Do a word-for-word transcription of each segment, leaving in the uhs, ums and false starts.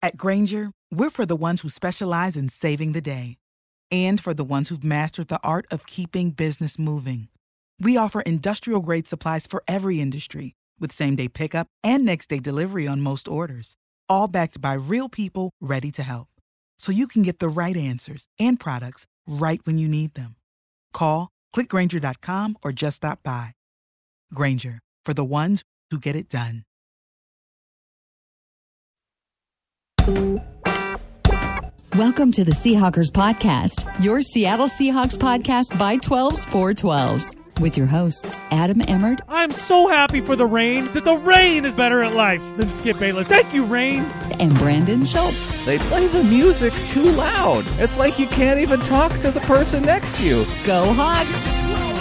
At Grainger, we're for the ones who specialize in saving the day and for the ones who've mastered the art of keeping business moving. We offer industrial-grade supplies for every industry with same-day pickup and next-day delivery on most orders, all backed by real people ready to help. So you can get the right answers and products right when you need them. Call, click Grainger dot com, or just stop by. Grainger, for the ones who get it done. Welcome to the Seahawkers Podcast, your Seattle Seahawks podcast by twelves for twelves. With your hosts, Adam Emmert. I'm so happy for the Rain that the Rain is better at life than Skip Bayless. Thank you, Rain. And Brandon Schultz. They play the music too loud. It's like you can't even talk to the person next to you. Go Hawks.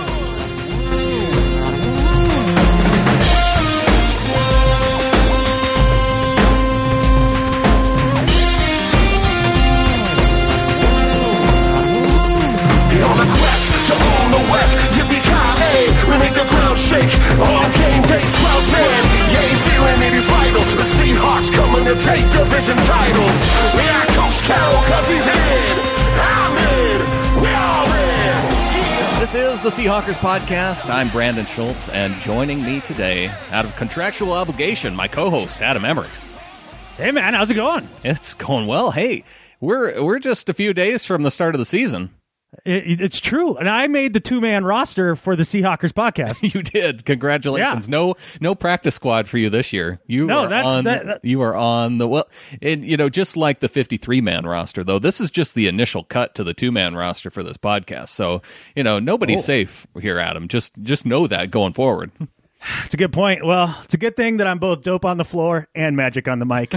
On a quest to own the West, yippee-ki-yay, we make the ground shake on game day twelve ten. Yeah, he's feeling it is vital. The Seahawks coming to take division titles. We got Coach Carroll cause he's in. I'm in. We all in. This is the Seahawkers Podcast. I'm Brandon Schultz, and joining me today, out of contractual obligation, my co-host, Adam Emmert. Hey, man, how's it going? It's going well. Hey, we're we're just a few days from the start of the season. It, it's true, and I made the two-man roster for the Seahawkers podcast. You did. Congratulations. Yeah. No, no practice squad for you this year. You no, are that's on, that, that, you are on the well. And you know, just like the fifty-three man roster, though, this is just the initial cut to the two-man roster for this podcast. So you know, nobody's oh. safe here, Adam. Just just know that going forward. It's a good point. Well, it's a good thing that I'm both dope on the floor and magic on the mic.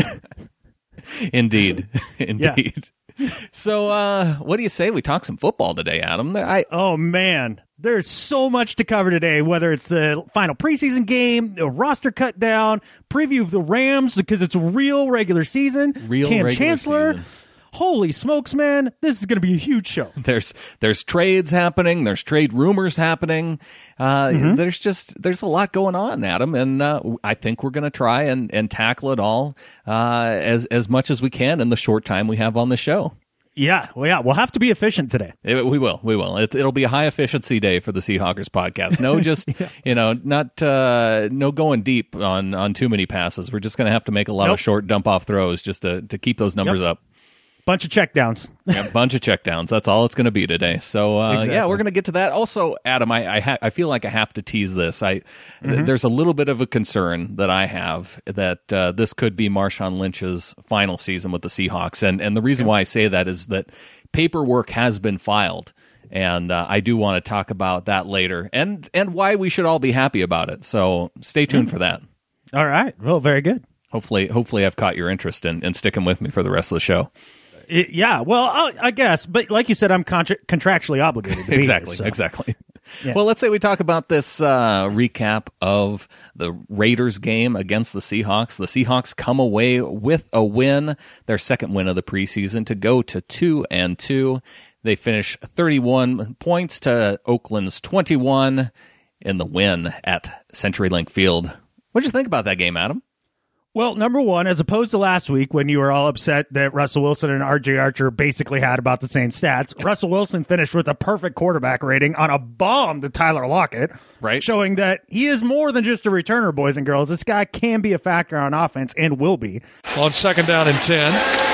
Indeed, indeed. Yeah. So, uh, what do you say we talk some football today, Adam? I, oh, man. There's so much to cover today, whether it's the final preseason game, a roster cut down, preview of the Rams because it's a real regular season, real Cam regular Chancellor. Season. Holy smokes, man. This is going to be a huge show. There's there's trades happening. There's trade rumors happening. Uh, mm-hmm. There's just there's a lot going on, Adam. And uh, I think we're going to try and, and tackle it all uh, as, as much as we can in the short time we have on the show. Yeah, well, yeah, we'll have to be efficient today. It, we will, we will. It, it'll be a high efficiency day for the Seahawkers podcast. No, just yeah. you know, not uh, no going deep on, on too many passes. We're just going to have to make a lot nope. of short dump off throws just to to keep those numbers yep. up. Bunch of checkdowns. Yeah, a bunch of checkdowns. That's all it's going to be today. So, uh, exactly. yeah, we're going to get to that. Also, Adam, I I, ha- I feel like I have to tease this. I mm-hmm. th- There's a little bit of a concern that I have that uh, this could be Marshawn Lynch's final season with the Seahawks. And, and the reason yeah. why I say that is that paperwork has been filed. And uh, I do want to talk about that later and, and why we should all be happy about it. So stay tuned mm-hmm. for that. All right. Well, very good. Hopefully, hopefully I've caught your interest in, in sticking with me for the rest of the show. It, yeah, well, I, I guess, but like you said, I'm contra- contractually obligated to be exactly, here, so. exactly. Yeah. Well, let's say we talk about this uh, recap of the Raiders game against the Seahawks. The Seahawks come away with a win, their second win of the preseason, to go to two and two. They finish thirty-one points to Oakland's twenty-one in the win at CenturyLink Field. What did you think about that game, Adam? Well, number one, as opposed to last week when you were all upset that Russell Wilson and R J Archer basically had about the same stats, Russell Wilson finished with a perfect quarterback rating on a bomb to Tyler Lockett, right? Showing that he is more than just a returner, boys and girls. This guy can be a factor on offense and will be. On second down and ten,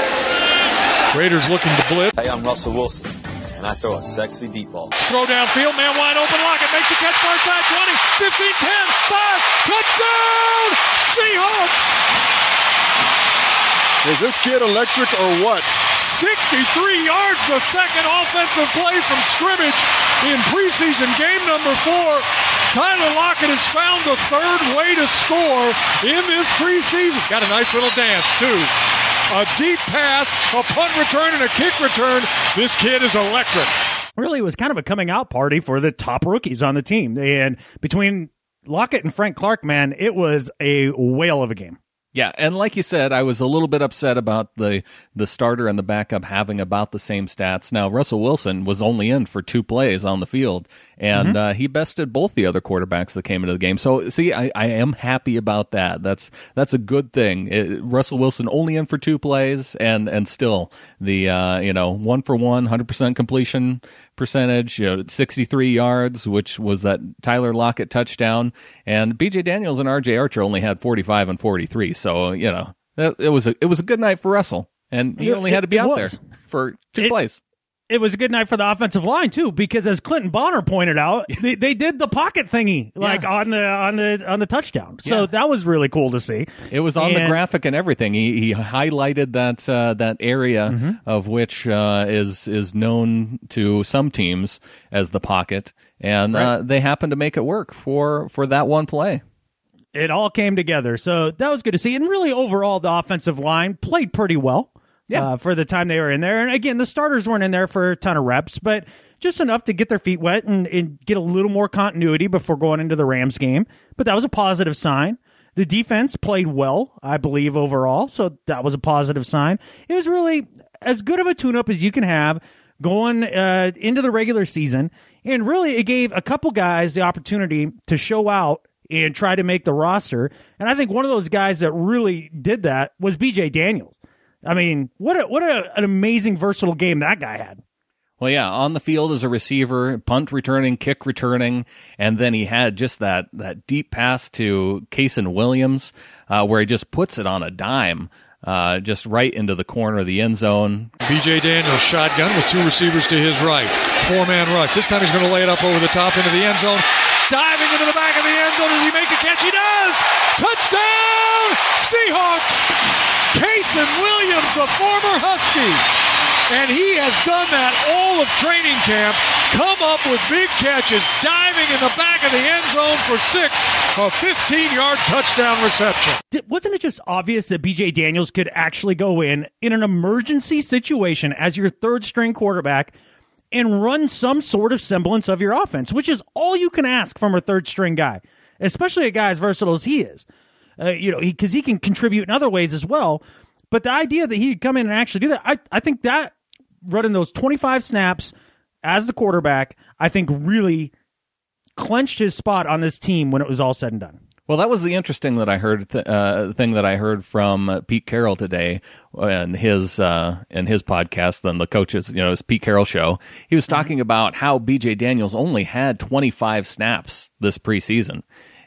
Raiders looking to blitz. Hey, I'm Russell Wilson, and I throw a sexy deep ball. Throw downfield, man wide open, Lockett makes a catch far side, twenty, fifteen, ten, five, touchdown, Seahawks! Is this kid electric or what? sixty-three yards, the second offensive play from scrimmage in preseason game number four. Tyler Lockett has found the third way to score in this preseason. Got a nice little dance, too. A deep pass, a punt return, and a kick return. This kid is electric. Really, it was kind of a coming out party for the top rookies on the team. And between Lockett and Frank Clark, man, it was a whale of a game. Yeah, and like you said, I was a little bit upset about the the starter and the backup having about the same stats. Now, Russell Wilson was only in for two plays on the field, and mm-hmm. uh, he bested both the other quarterbacks that came into the game. So, see, I, I am happy about that. That's that's a good thing. It, Russell Wilson only in for two plays, and and still the uh, you know one for one, one hundred percent completion percentage, you know, sixty-three yards, which was that Tyler Lockett touchdown, and B J Daniels and R J Archer only had forty-five and forty-three. So, you know, it, it was a it was a good night for Russell, and he only had to be out there for two it, plays. It was a good night for the offensive line too, because as Clinton Bonner pointed out, they, they did the pocket thingy like yeah. on the on the on the touchdown. So yeah. that was really cool to see. It was on and, the graphic and everything. He he highlighted that uh, that area mm-hmm. of which uh, is is known to some teams as the pocket, and right. uh, they happened to make it work for for that one play. It all came together, so that was good to see. And really, overall, the offensive line played pretty well. Yeah, uh, for the time they were in there. And again, the starters weren't in there for a ton of reps, but just enough to get their feet wet and, and get a little more continuity before going into the Rams game. But that was a positive sign. The defense played well, I believe, overall, so that was a positive sign. It was really as good of a tune-up as you can have going uh, into the regular season. And really, it gave a couple guys the opportunity to show out and try to make the roster. And I think one of those guys that really did that was B J Daniels. I mean, what a, what a, an amazing, versatile game that guy had. Well, yeah, on the field as a receiver, punt returning, kick returning, and then he had just that, that deep pass to Kasen Williams uh, where he just puts it on a dime, uh, just right into the corner of the end zone. B J Daniels shotgun with two receivers to his right. Four-man rush. This time he's going to lay it up over the top into the end zone. Diving into the back of the end zone. Does he make the catch? He does! Touchdown! Seahawks! Kasen Williams, the former Husky. And he has done that all of training camp. Come up with big catches, diving in the back of the end zone for six, a fifteen-yard touchdown reception. Wasn't it just obvious that B J Daniels could actually go in in an emergency situation as your third-string quarterback and run some sort of semblance of your offense, which is all you can ask from a third-string guy, especially a guy as versatile as he is. Uh, you know, because he, he can contribute in other ways as well. But the idea that he could come in and actually do that, I, I think that running those twenty-five snaps as the quarterback, I think really clenched his spot on this team when it was all said and done. Well, that was the interesting that I heard th- uh, thing that I heard from uh, Pete Carroll today and his uh, and his podcast and the coaches, you know, his Pete Carroll show. He was talking mm-hmm. about how B J Daniels only had twenty-five snaps this preseason.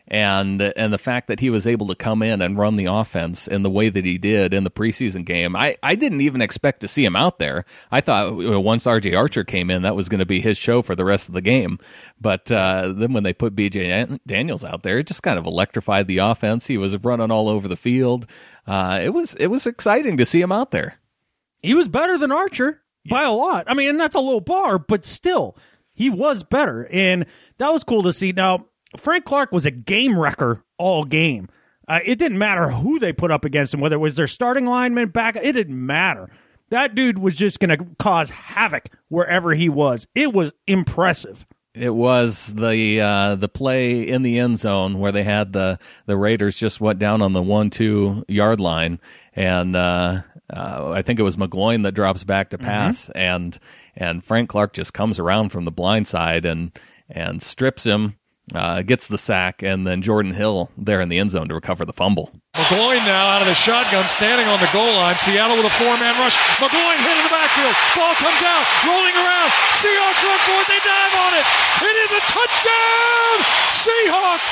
And and the fact that he was able to come in and run the offense in the way that he did in the preseason game, I, I didn't even expect to see him out there. I thought you know, once R J Archer came in, that was going to be his show for the rest of the game. But uh, then when they put B J Daniels out there, it just kind of electrified the offense. He was running all over the field. Uh, it was it was exciting to see him out there. He was better than Archer by a lot. I mean, and that's a low bar, but still, he was better. And that was cool to see. Now, Frank Clark was a game wrecker all game. Uh, it didn't matter who they put up against him, whether it was their starting lineman back. It didn't matter. That dude was just going to cause havoc wherever he was. It was impressive. It was the uh, the play in the end zone where they had the, the Raiders just went down on the one, two yard line. And uh, uh, I think it was McGloin that drops back to pass. Mm-hmm. And and Frank Clark just comes around from the blind side and, and strips him. Uh, gets the sack, and then Jordan Hill there in the end zone to recover the fumble. McGloin now out of the shotgun, standing on the goal line. Seattle with a four-man rush. McGloin hit in the backfield. Ball comes out, rolling around. Seahawks run for it. They dive on it. It is a touchdown! Seahawks!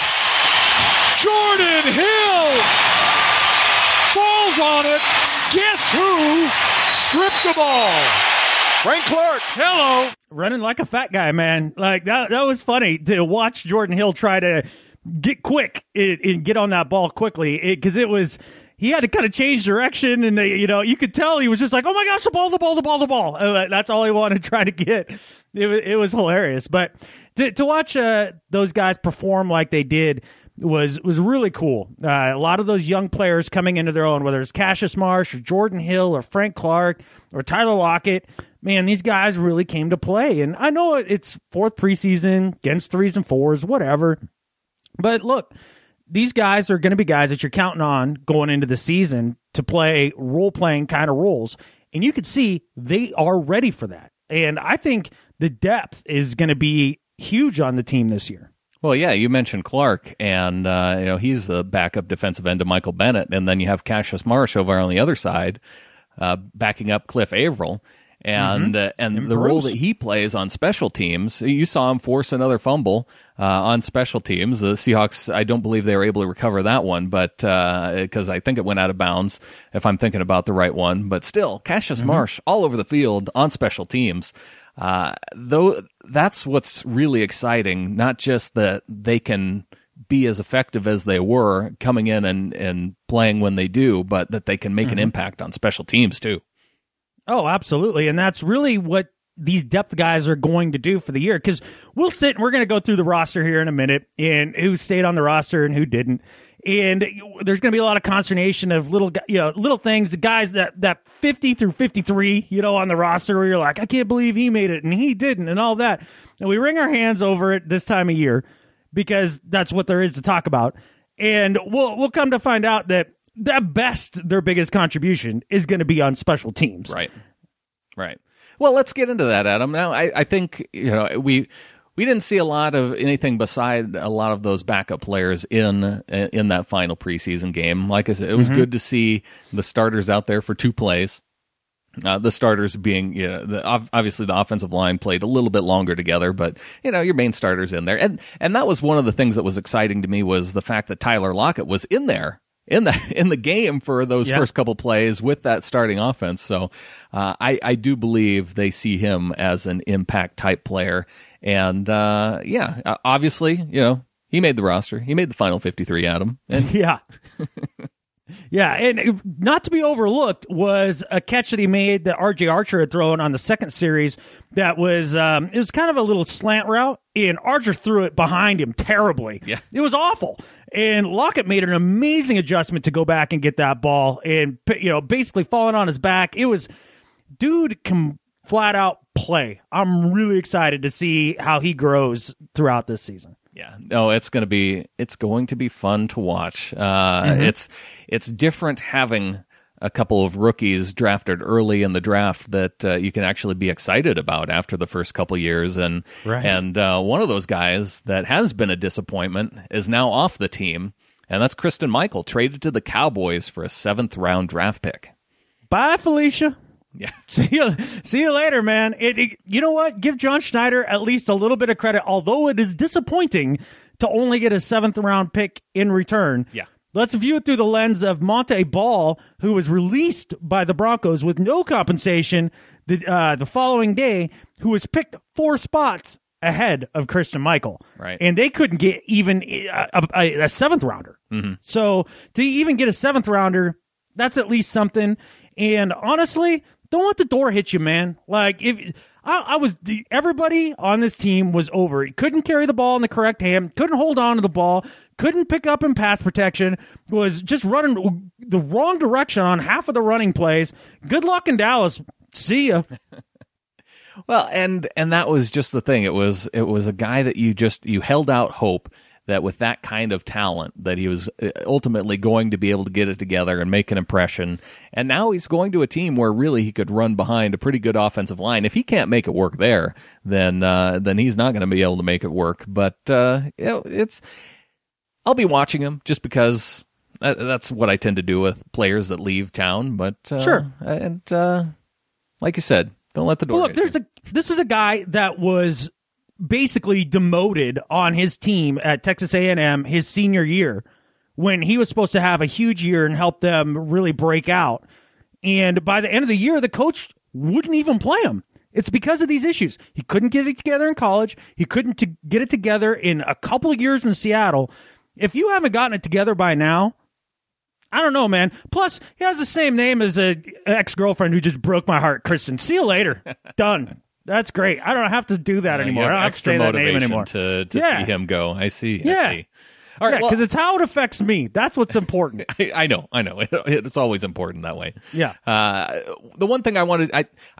Jordan Hill falls on it. Guess who stripped the ball? Frank Clark. Hello. Running like a fat guy, man. Like that that was funny to watch Jordan Hill try to get quick and, and get on that ball quickly because it, it was he had to kind of change direction and they, you know you could tell he was just like, oh my gosh, the ball, the ball, the ball, the ball. And that's all he wanted to try to get. It was, it was hilarious. But to, to watch uh, those guys perform like they did was was really cool. Uh, a lot of those young players coming into their own, whether it's Cassius Marsh or Jordan Hill or Frank Clark or Tyler Lockett. Man, these guys really came to play. And I know it's fourth preseason, against threes and fours, whatever. But look, these guys are going to be guys that you're counting on going into the season to play role-playing kind of roles. And you could see they are ready for that. And I think the depth is going to be huge on the team this year. Well, yeah, you mentioned Clark, and uh, you know he's the backup defensive end to Michael Bennett, and then you have Cassius Marsh over on the other side, uh, backing up Cliff Averill. And mm-hmm. uh, and, and the Bruce. role that he plays on special teams, you saw him force another fumble uh, on special teams. The Seahawks, I don't believe they were able to recover that one, but because uh, I think it went out of bounds, if I'm thinking about the right one. But still, Cassius mm-hmm. Marsh all over the field on special teams. Uh, though that's what's really exciting. Not just that they can be as effective as they were coming in and, and playing when they do, but that they can make mm-hmm. an impact on special teams too. Oh, absolutely. And that's really what these depth guys are going to do for the year. Because we'll sit and we're going to go through the roster here in a minute and who stayed on the roster and who didn't. And there's going to be a lot of consternation of little, you know, little things, the guys that, that fifty through fifty-three, you know, on the roster where you're like, I can't believe he made it and he didn't and all that. And we wring our hands over it this time of year because that's what there is to talk about. And we'll we'll come to find out that at best, their biggest contribution is going to be on special teams. Right. Right. Well, let's get into that, Adam. Now, I, I think, you know, we we didn't see a lot of anything beside a lot of those backup players in in that final preseason game. Like I said, it was mm-hmm. good to see the starters out there for two plays. Uh, the starters being, you know, the, obviously the offensive line played a little bit longer together, but, you know, your main starters in there. And and that was one of the things that was exciting to me was the fact that Tyler Lockett was in there. in the in the game for those yeah. first couple plays with that starting offense. So uh, I, I do believe they see him as an impact type player. And uh, yeah, obviously, you know, he made the roster. He made the final fifty-three, Adam. And yeah. Yeah, and not to be overlooked was a catch that he made that R J Archer had thrown on the second series that was, um, it was kind of a little slant route, and Archer threw it behind him terribly. Yeah. It was awful. And Lockett made an amazing adjustment to go back and get that ball and, you know, basically falling on his back. It was, dude can flat out play. I'm really excited to see how he grows throughout this season. Yeah, no, it's going to be it's going to be fun to watch. Uh, mm-hmm. It's it's different having a couple of rookies drafted early in the draft that uh, you can actually be excited about after the first couple years, and right. and uh, one of those guys that has been a disappointment is now off the team, and that's Christine Michael, traded to the Cowboys for a seventh round draft pick. Bye, Felicia. Yeah. See you, see you later, man. It, it, you know what? Give John Schneider at least a little bit of credit, although it is disappointing to only get a seventh round pick in return. Yeah. Let's view it through the lens of Monte Ball, who was released by the Broncos with no compensation the uh, the following day, who was picked four spots ahead of Christine Michael. Right. And they couldn't get even a, a, a seventh rounder. Mm-hmm. So to even get a seventh rounder, that's at least something. And honestly, don't let the door hit you, man. Like, if I, I was, everybody on this team was over it. Couldn't carry the ball in the correct hand, couldn't hold on to the ball, couldn't pick up in pass protection, was just running the wrong direction on half of the running plays. Good luck in Dallas. See ya. Well, and and that was just the thing. It was it was a guy that you just you held out hope that with that kind of talent that he was ultimately going to be able to get it together and make an impression. And now he's going to a team where really he could run behind a pretty good offensive line. If he can't make it work there, then uh, then he's not going to be able to make it work. But uh, you know, it's I'll be watching him just because that, that's what I tend to do with players that leave town. But uh, sure, and uh, like you said, don't let the door. Well, look, there's a this is a guy that was basically demoted on his team at Texas A and M his senior year when he was supposed to have a huge year and help them really break out. And by the end of the year, the coach wouldn't even play him. It's because of these issues. He couldn't get it together in college. He couldn't to get it together in a couple of years in Seattle. If you haven't gotten it together by now, I don't know, man. Plus, he has the same name as an ex-girlfriend who just broke my heart, Kristen. See you later. Done. That's great. I don't have to do that uh, anymore. I don't have to say that name anymore. To, to yeah. see him go. I see. Yeah. I see. All right, because yeah, well, it's how it affects me. That's what's important. I, I know. I know. It, it's always important that way. Yeah. Uh, the one thing I wanted, I, I,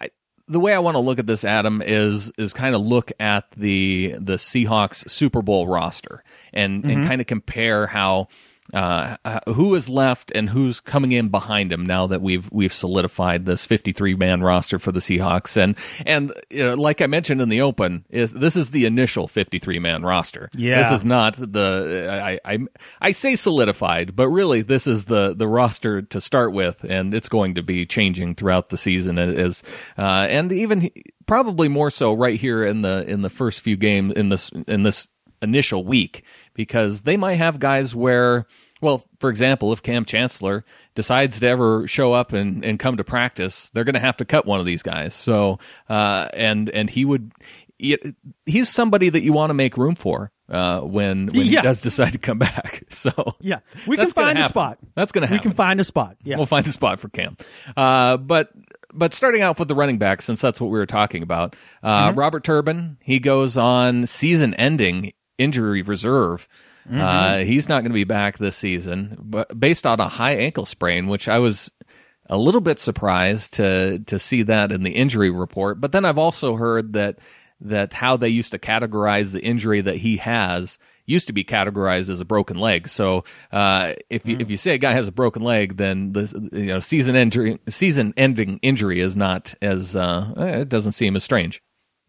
the way I want to look at this, Adam, is is kind of look at the the Seahawks Super Bowl roster and mm-hmm. and kind of compare how. Uh, who is left and who's coming in behind him now that we've we've solidified this fifty-three man roster for the Seahawks, and and you know, like I mentioned in the open, is this is the initial fifty-three man roster. Yeah, this is not the I, I I say solidified, but really this is the the roster to start with, and it's going to be changing throughout the season as uh, and even probably more so right here in the in the first few games in this in this. initial week, because they might have guys where, well, for example, if Cam Chancellor decides to ever show up and, and come to practice, they're going to have to cut one of these guys. So, uh, and and he would, he, he's somebody that you want to make room for uh, when when yeah. he does decide to come back. So yeah, we can find a spot. That's going to happen. We can find a spot. Yeah, we'll find a spot for Cam. Uh, but. But starting out with the running back, since that's what we were talking about, uh, mm-hmm. Robert Turbin, he goes on season-ending injury reserve. Mm-hmm. Uh, he's not going to be back this season, but based on a high ankle sprain, which I was a little bit surprised to to see that in the injury report. But then I've also heard that that how they used to categorize the injury that he has used to be categorized as a broken leg. So uh, if you mm. if you say a guy has a broken leg, then the you know season injury season ending injury is not as uh, it doesn't seem as strange.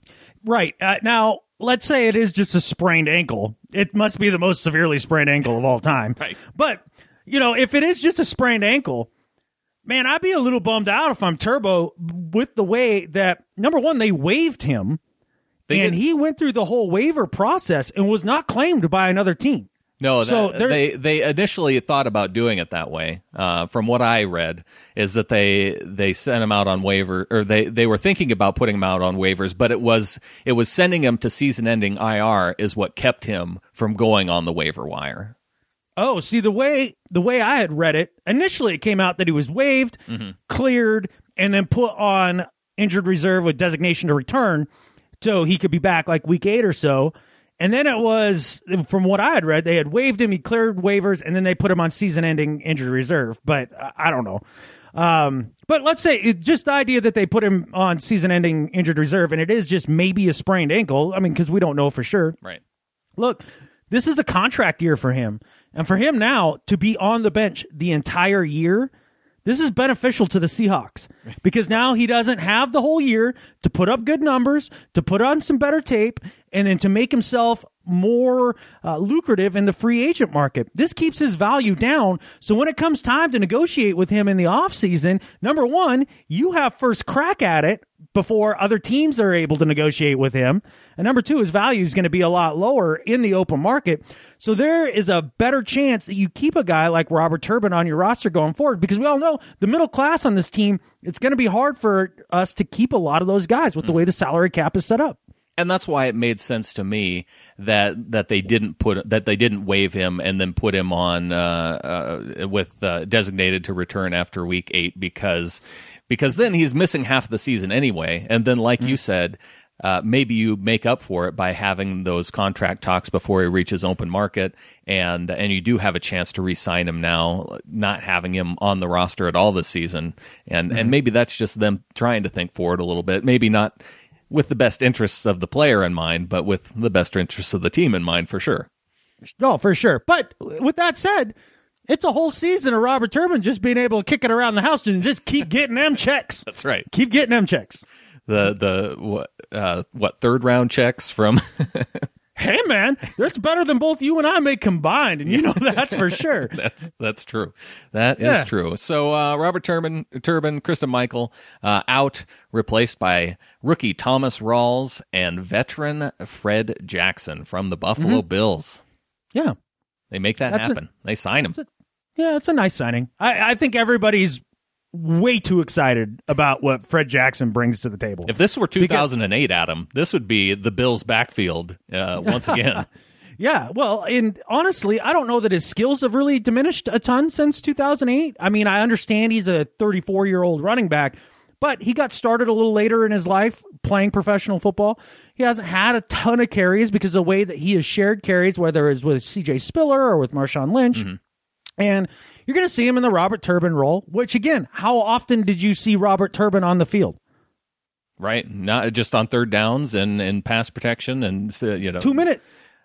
Right uh, now, let's say it is just a sprained ankle. It must be the most severely sprained ankle of all time. Right. But you know, if it is just a sprained ankle, man, I'd be a little bummed out if I'm Turbo with the way that number one they waived him. They and did. He went through the whole waiver process and was not claimed by another team. No, so that, they they initially thought about doing it that way. Uh, from what I read, is that they they sent him out on waiver, or they, they were thinking about putting him out on waivers, but it was it was sending him to season-ending I R is what kept him from going on the waiver wire. Oh, see the way the way I had read it initially, it came out that he was waived, mm-hmm. cleared, and then put on injured reserve with designation to return. So he could be back like week eight or so. And then it was, from what I had read, they had waived him, he cleared waivers, and then they put him on season-ending injured reserve. But uh, I don't know. Um, but let's say it, just the idea that they put him on season-ending injured reserve, and it is just maybe a sprained ankle. I mean, because we don't know for sure. Right. Look, this is a contract year for him. And for him now to be on the bench the entire year, this is beneficial to the Seahawks because now he doesn't have the whole year to put up good numbers, to put on some better tape, and then to make himself more uh, lucrative in the free agent market. This keeps his value down. So when it comes time to negotiate with him in the offseason, number one, you have first crack at it before other teams are able to negotiate with him. And number two, his value is going to be a lot lower in the open market. So there is a better chance that you keep a guy like Robert Turbin on your roster going forward, because we all know the middle class on this team, it's going to be hard for us to keep a lot of those guys with the way the salary cap is set up. And that's why it made sense to me that that they didn't put that they didn't waive him and then put him on uh, uh, with uh, designated to return after week eight, because because then he's missing half the season anyway. And then, like mm-hmm. you said, uh, maybe you make up for it by having those contract talks before he reaches open market, and and you do have a chance to re-sign him now, not having him on the roster at all this season. And mm-hmm. and maybe that's just them trying to think forward a little bit. Maybe not with the best interests of the player in mind, but with the best interests of the team in mind, for sure. Oh, for sure. But with that said, it's a whole season of Robert Turbin just being able to kick it around the house and just keep getting them checks. That's right. Keep getting them checks. The the what uh, what third round checks from. Hey man, that's better than both you and I make combined, and you know that's for sure. that's that's true. That yeah. is true. So uh, Robert Turbin, Turbin, Christine Michael uh, out, replaced by rookie Thomas Rawls and veteran Fred Jackson from the Buffalo mm-hmm. Bills. Yeah, they make that that's happen. A, they sign him. A, yeah, it's a nice signing. I, I think everybody's way too excited about what Fred Jackson brings to the table. If this were two thousand eight, because, Adam, this would be the Bills' backfield uh, once again. Yeah, well, and honestly, I don't know that his skills have really diminished a ton since two thousand eight. I mean, I understand he's a thirty-four-year-old running back, but he got started a little later in his life playing professional football. He hasn't had a ton of carries because of the way that he has shared carries, whether it's with C J Spiller or with Marshawn Lynch. Mm-hmm. And you're going to see him in the Robert Turbin role, which, again, how often did you see Robert Turbin on the field? right? Not just on third downs and, and pass protection and, uh, you know, Two minute.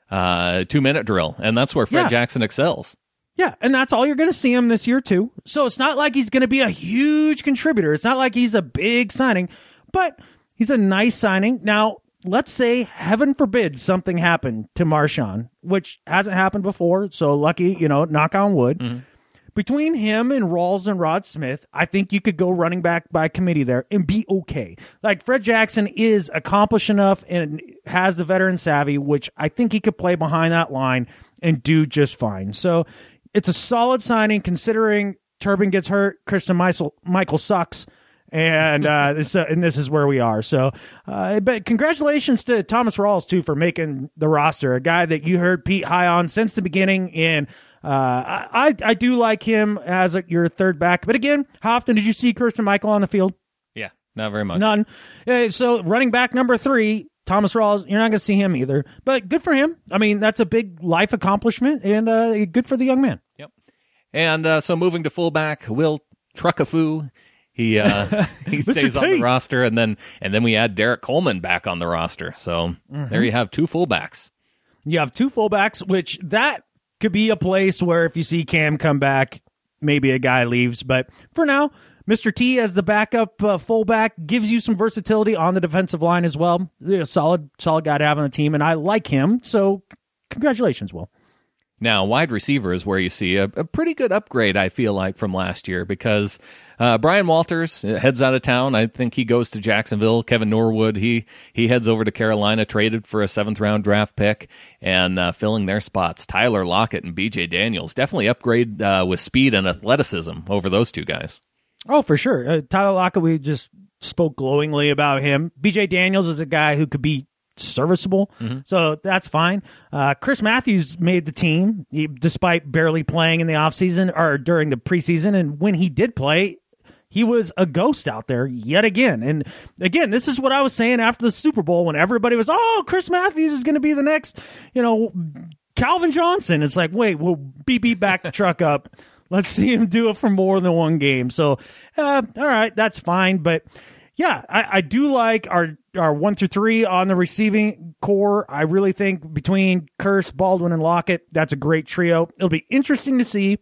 Uh, two minute drill. And that's where Fred Yeah. Jackson excels. Yeah, and that's all you're going to see him this year, too. So it's not like he's going to be a huge contributor. It's not like he's a big signing, but he's a nice signing. Now, let's say, heaven forbid, something happened to Marshawn, which hasn't happened before, so lucky, you know, knock on wood. Mm-hmm. Between him and Rawls and Rod Smith, I think you could go running back by committee there and be okay. Like, Fred Jackson is accomplished enough and has the veteran savvy, which I think he could play behind that line and do just fine. So it's a solid signing considering Turbin gets hurt, Christian Michael, Michael sucks, and uh, this uh, and this is where we are. So, uh, but congratulations to Thomas Rawls too for making the roster. A guy that you heard Pete high on since the beginning, and uh, I I do like him as a, your third back. But again, how often did you see Christian Michael on the field? Yeah, not very much. None. Uh, so running back number three, Thomas Rawls, you're not going to see him either. But good for him. I mean, that's a big life accomplishment, and uh, good for the young man. Yep. And uh, so moving to fullback, Will Truckafu. He uh, he stays on the roster, and then and then we add Derek Coleman back on the roster. So mm-hmm. there you have two fullbacks. You have two fullbacks, which that could be a place where if you see Cam come back, maybe a guy leaves. But for now, Mister T as the backup uh, fullback gives you some versatility on the defensive line as well. A solid, solid guy to have on the team, and I like him. So congratulations, Will. Now, wide receiver is where you see a, a pretty good upgrade, I feel like, from last year because uh, Brian Walters heads out of town. I think he goes to Jacksonville. Kevin Norwood, he he heads over to Carolina, traded for a seventh-round draft pick, and uh, filling their spots. Tyler Lockett and B J Daniels definitely upgrade uh, with speed and athleticism over those two guys. Oh, for sure. Uh, Tyler Lockett, we just spoke glowingly about him. B J Daniels is a guy who could be serviceable, mm-hmm. so that's fine. Uh, Chris Matthews made the team, he, despite barely playing in the offseason or during the preseason, and when he did play, he was a ghost out there yet again. And again, this is what I was saying after the Super Bowl when everybody was, oh, Chris Matthews is going to be the next, you know, Calvin Johnson. It's like, wait, we'll beep, beep back the truck up. Let's see him do it for more than one game. So, uh, all right, that's fine. But yeah, I, I do like our our one through three on the receiving core. I really think between Kearse, Baldwin, and Lockett, that's a great trio. It'll be interesting to see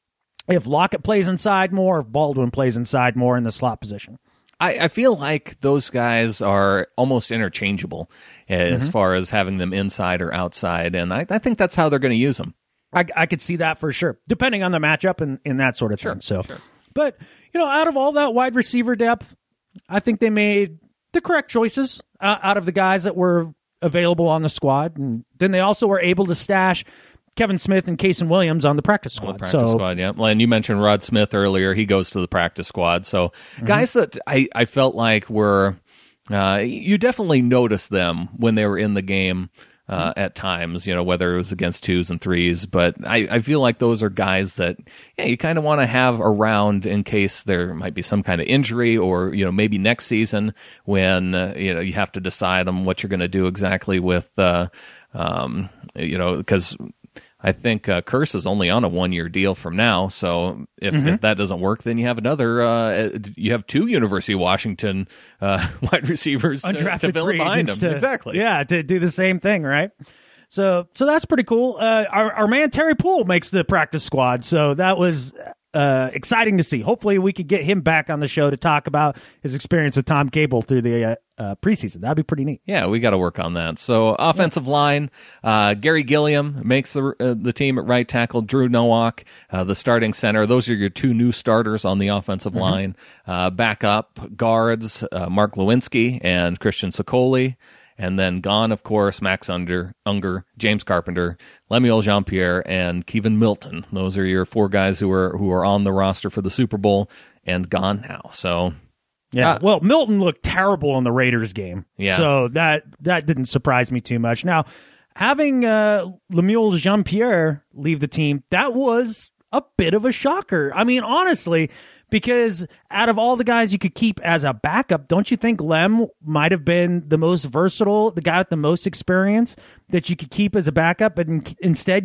if Lockett plays inside more, if Baldwin plays inside more in the slot position. I, I feel like those guys are almost interchangeable as mm-hmm. far as having them inside or outside, and I, I think that's how they're going to use them. I, I could see that for sure, depending on the matchup and, and that sort of sure, thing. So, sure. But, you know, out of all that wide receiver depth, I think they made the correct choices uh, out of the guys that were available on the squad. And then they also were able to stash Kevin Smith and Kason Williams on the practice squad. On the practice so, squad, yeah. Well, and you mentioned Rod Smith earlier. He goes to the practice squad. So mm-hmm. guys that I, I felt like were, uh, you definitely noticed them when they were in the game uh, mm-hmm. at times, you know, whether it was against twos and threes. But I, I feel like those are guys that, yeah, you kind of want to have around in case there might be some kind of injury or, you know, maybe next season when, uh, you know, you have to decide on what you're going to do exactly with, uh, um, you know, because I think uh, Kearse is only on a one-year deal from now, so if, mm-hmm. if that doesn't work, then you have another. Uh, you have two University of Washington uh, wide receivers to, to fill in behind them. To, exactly, yeah, to do the same thing, right? So, so that's pretty cool. Uh, our our man Terry Poole makes the practice squad, so that was uh, exciting to see. Hopefully, we could get him back on the show to talk about his experience with Tom Cable through the uh, uh, preseason. That'd be pretty neat. Yeah, we got to work on that. So, offensive yeah. line, uh, Gary Gilliam makes the uh, the team at right tackle. Drew Nowak, uh, the starting center. Those are your two new starters on the offensive mm-hmm. line. Uh, backup guards, uh, Mark Lewinsky and Christian Sokoli. And then gone, of course, Max Unger, Unger, James Carpenter, Lemuel Jean-Pierre, and Kevin Milton. Those are your four guys who are who are on the roster for the Super Bowl and gone now. So, yeah. Uh, well, Milton looked terrible in the Raiders game. Yeah. So that that didn't surprise me too much. Now, having uh, Lemuel Jean-Pierre leave the team, that was a bit of a shocker. I mean, honestly, because out of all the guys you could keep as a backup, don't you think Lem might have been the most versatile, the guy with the most experience that you could keep as a backup, but in, instead you keep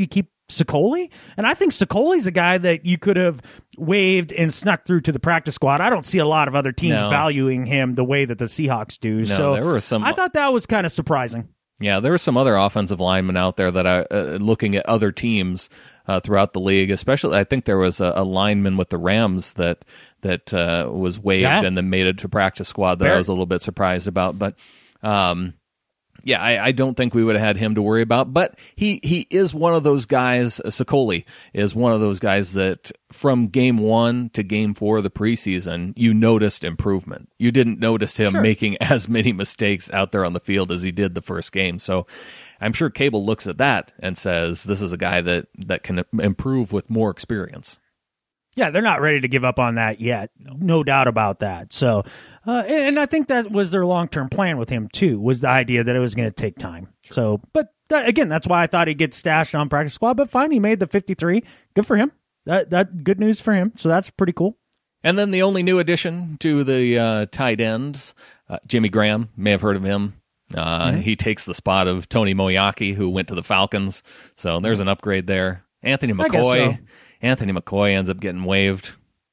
Sicoli, and I think Sicoli's a guy that you could have waived and snuck through to the practice squad. I don't see a lot of other teams No. valuing him the way that the Seahawks do. No, so there were some. I thought that was kind of surprising. Yeah, there were some other offensive linemen out there that I, uh, looking at other teams uh, throughout the league, especially I think there was a, a lineman with the Rams that that uh, was waived Yeah. and then made it to practice squad that Fair. I was a little bit surprised about. But um, yeah, I, I don't think we would have had him to worry about. But he, he is one of those guys, uh, Sicoli is one of those guys that from game one to game four of the preseason, you noticed improvement. You didn't notice him Sure. making as many mistakes out there on the field as he did the first game. So I'm sure Cable looks at that and says, this is a guy that, that can improve with more experience. Yeah, they're not ready to give up on that yet. No, no doubt about that. So, uh, and, and I think that was their long-term plan with him, too, was the idea that it was going to take time. Sure. So, but that, again, that's why I thought he'd get stashed on practice squad. But fine, he made the fifty-three. Good for him. That that good news for him. So that's pretty cool. And then the only new addition to the uh, tight ends, uh, Jimmy Graham, may have heard of him. Uh, mm-hmm. He takes the spot of Tony Moeaki, who went to the Falcons. So there's an upgrade there. Anthony McCoy. So. Anthony McCoy ends up getting waived.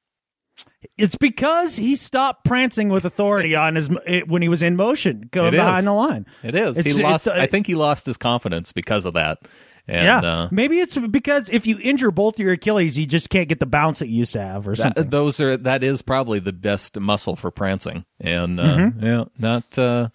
It's because he stopped prancing with authority on his it, when he was in motion going behind the line. It is. It's, he lost. uh, I think he lost his confidence because of that. And, yeah, uh, maybe it's because if you injure both your Achilles, you just can't get the bounce that you used to have, or something. That, those are that is probably the best muscle for prancing, and uh, Mm-hmm. yeah, not uh,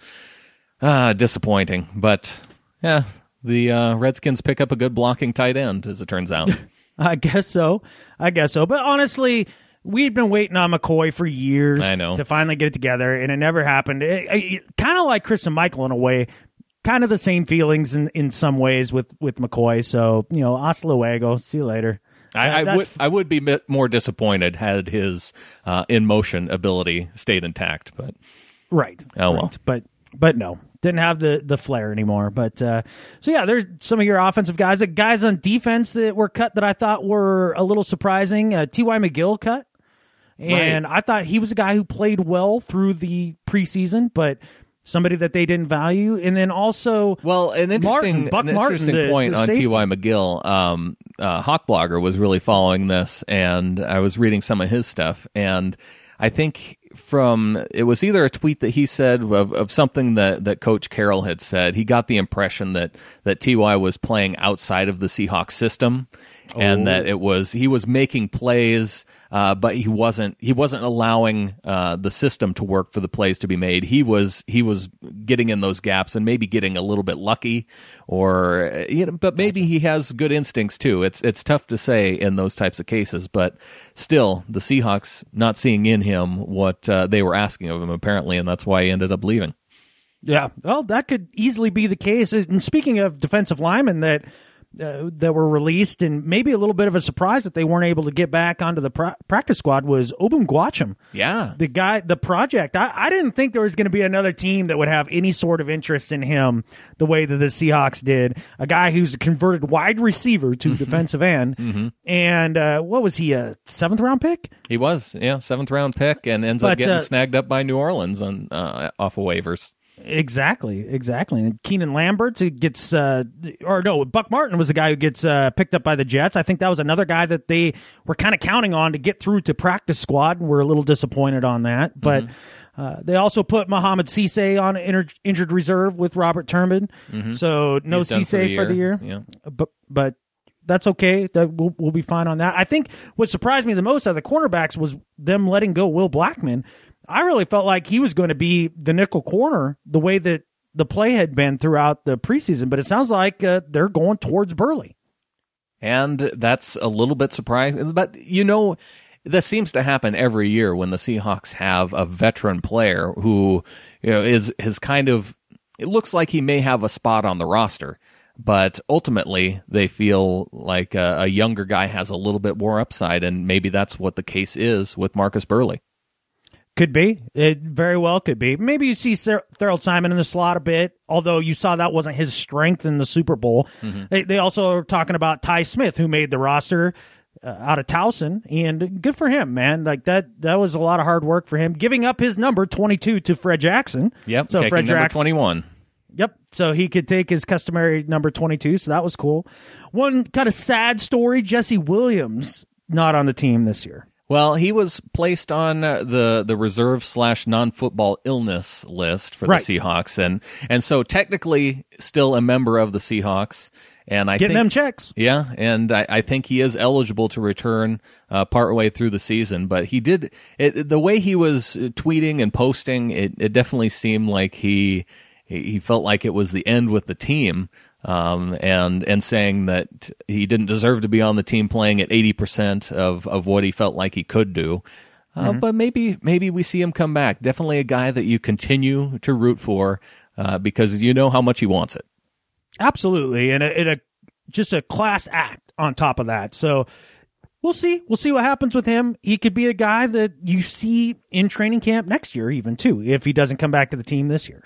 uh, disappointing. But yeah, the uh, Redskins pick up a good blocking tight end, as it turns out. I guess so. I guess so. But honestly, we'd been waiting on McCoy for years I know. to finally get it together, and it never happened. It, it, kind of like Christian Michael in a way. Kind of the same feelings in, in some ways with, with McCoy. So, you know, hasta luego. See you later. I, That- I would that's- I would be mi- more disappointed had his uh, in motion ability stayed intact, but Right. Oh, well. right. But but no, didn't have the the flair anymore. But uh, so yeah, there's some of your offensive guys. The guys on defense that were cut that I thought were a little surprising. Uh, T Y. McGill cut, and I thought he was a guy who played well through the preseason, but somebody that they didn't value. And then also, well, an interesting Martin, Buck an Martin, interesting the- point the on safety. T Y. McGill. Um, uh, Hawkblogger was really following this, and I was reading some of his stuff, and I think from it was either a tweet that he said of, of something that, that Coach Carroll had said. He got the impression that that T Y was playing outside of the Seahawks system, and Oh. that it was he was making plays, uh, but he wasn't he wasn't allowing uh, the system to work for the plays to be made. He was he was getting in those gaps and maybe getting a little bit lucky, or uh, you know, but maybe he has good instincts too. It's it's tough to say in those types of cases, but still, the Seahawks not seeing in him what uh, they were asking of him apparently, and that's why he ended up leaving. yeah, well, that could easily be the case. And speaking of defensive linemen that uh, that were released, and maybe a little bit of a surprise that they weren't able to get back onto the pra- practice squad, was Obum Gwacham. Yeah, The guy, the project, I, I didn't think there was going to be another team that would have any sort of interest in him the way that the Seahawks did. A guy who's a converted wide receiver to defensive end. Mm-hmm. And uh, what was he, a seventh round pick? he was yeah seventh round pick and ends But, up getting uh, snagged up by New Orleans on uh, off of waivers. Exactly, exactly. And Keenan Lambert who gets, uh, or no, Buck Martin was the guy who gets uh, picked up by the Jets. I think that was another guy that they were kind of counting on to get through to practice squad, and we're a little disappointed on that. But uh, they also put Muhammad Cisse on inter- injured reserve with Robert Turbin, so no He's done Cisse for the year. Yeah. But but that's okay. That we'll, we'll be fine on that. I think what surprised me the most out of the cornerbacks was them letting go Will Blackman. I really felt like he was going to be the nickel corner the way that the play had been throughout the preseason, but it sounds like uh, they're going towards Burley. And that's a little bit surprising. But, you know, this seems to happen every year when the Seahawks have a veteran player who, you know, is, is kind of, it looks like he may have a spot on the roster, but ultimately they feel like a, a younger guy has a little bit more upside, and maybe that's what the case is with Marcus Burley. Could be. It very well could be. Maybe you see Ser- Thurl Simon in the slot a bit, although you saw that wasn't his strength in the Super Bowl. Mm-hmm. They, they also are talking about Ty Smith, who made the roster uh, out of Towson, and good for him, man. Like that, that was a lot of hard work for him, giving up his number twenty-two to Fred Jackson. Yep, so taking Fred number Jackson, twenty-one. Yep. So he could take his customary number twenty-two. So that was cool. One kind of sad story, Jesse Williams not on the team this year. Well, he was placed on uh, the the reserve slash non-football illness list for right. the Seahawks, and and so technically still a member of the Seahawks. And I getting think, them checks, yeah, and I, I think he is eligible to return uh, partway through the season. But he did it, the way he was tweeting and posting. It, it definitely seemed like he he felt like it was the end with the team. Um, and and saying that he didn't deserve to be on the team playing at eighty percent of, of what he felt like he could do. Uh, mm-hmm. But maybe maybe we see him come back. Definitely a guy that you continue to root for uh, because you know how much he wants it. Absolutely, and a, and a, just a class act on top of that. So we'll see. We'll see what happens with him. He could be a guy that you see in training camp next year even, too, if he doesn't come back to the team this year.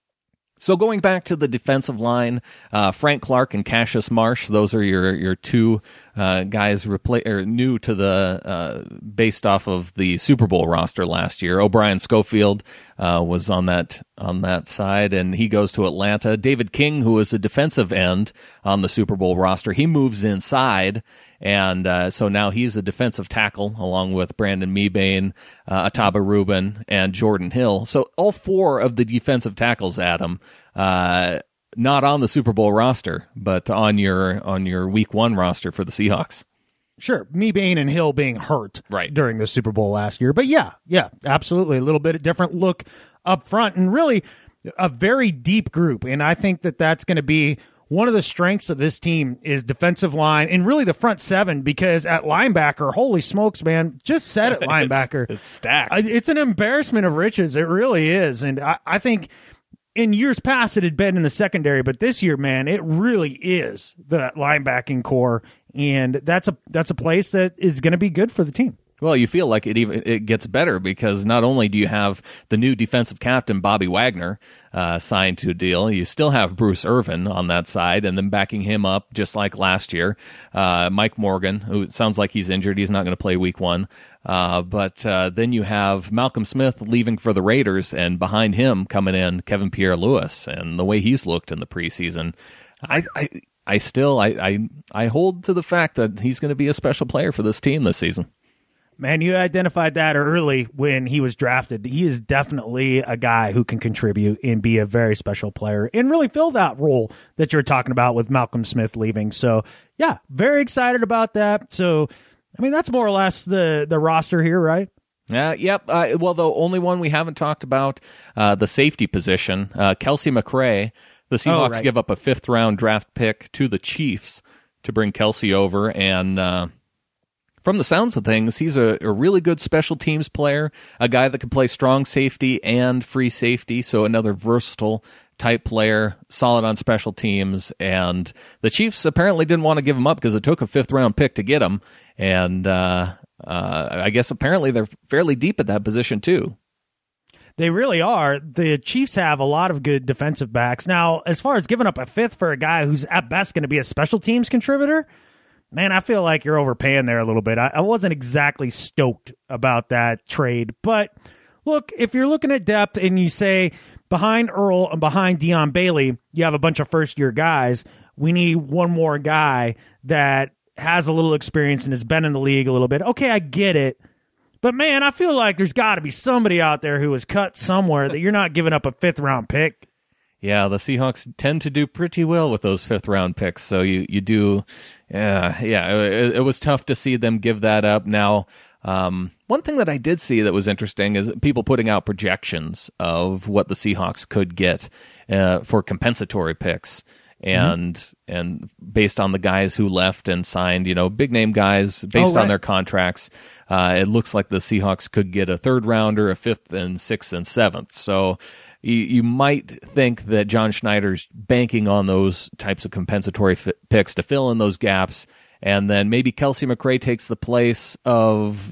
So going back to the defensive line, uh, Frank Clark and Cassius Marsh, those are your your two uh, guys repla- or new to the uh, based off of the Super Bowl roster last year. O'Brien Schofield uh, was on that on that side, and he goes to Atlanta. David King, who is a defensive end on the Super Bowl roster, he moves inside. And uh, so now he's a defensive tackle along with Brandon Mebane, uh, Ataba Rubin, and Jordan Hill. So all four of the defensive tackles, Adam, uh, not on the Super Bowl roster, but on your on your Week One roster for the Seahawks. Sure, Mebane and Hill being hurt right. during the Super Bowl last year. But yeah, yeah, absolutely. A little bit of different look up front and really a very deep group. And I think that that's going to be one of the strengths of this team is defensive line and really the front seven, because at linebacker, holy smokes, man, just said it, linebacker. it's, it's stacked. It's an embarrassment of riches. It really is. And I, I think in years past it had been in the secondary, but this year, man, it really is the linebacking core. And that's a that's a place that is going to be good for the team. Well, you feel like it even it gets better because not only do you have the new defensive captain, Bobby Wagner, uh, signed to a deal, you still have Bruce Irvin on that side, and then backing him up just like last year, uh, Mike Morgan, who it sounds like he's injured. He's not going to play week one. Uh, but uh, then you have Malcolm Smith leaving for the Raiders, and behind him coming in Kevin Pierre-Louis, and the way he's looked in the preseason, I, I, I still I, I, I hold to the fact that he's going to be a special player for this team this season. Man, you identified that early when he was drafted. He is definitely a guy who can contribute and be a very special player and really fill that role that you're talking about with Malcolm Smith leaving. So, yeah, very excited about that. So, I mean, that's more or less the, the roster here, right? Uh, yep. Uh, well, the only one we haven't talked about, uh, the safety position, uh, Kelsey McRae. The Seahawks oh, right. give up a fifth-round draft pick to the Chiefs to bring Kelsey over, and uh, from the sounds of things, he's a, a really good special teams player, a guy that can play strong safety and free safety, so another versatile type player, solid on special teams. And the Chiefs apparently didn't want to give him up because it took a fifth-round pick to get him, and uh, uh, I guess apparently they're fairly deep at that position too. They really are. The Chiefs have a lot of good defensive backs. Now, as far as giving up a fifth for a guy who's at best going to be a special teams contributor, man, I feel like you're overpaying there a little bit. I, I wasn't exactly stoked about that trade. But look, if you're looking at depth and you say behind Earl and behind Deion Bailey, you have a bunch of first-year guys, we need one more guy that has a little experience and has been in the league a little bit. Okay, I get it. But, man, I feel like there's got to be somebody out there who was cut somewhere that you're not giving up a fifth-round pick. Yeah, the Seahawks tend to do pretty well with those fifth-round picks. So you, you do, yeah, yeah. It, it was tough to see them give that up. Now, um, one thing that I did see that was interesting is people putting out projections of what the Seahawks could get uh, for compensatory picks. And mm-hmm. and based on the guys who left and signed, you know, big name guys, based oh, right. on their contracts, uh, it looks like the Seahawks could get a third rounder, a fifth and sixth and seventh. So you, you might think that John Schneider's banking on those types of compensatory f- picks to fill in those gaps, and then maybe Kelsey McRae takes the place of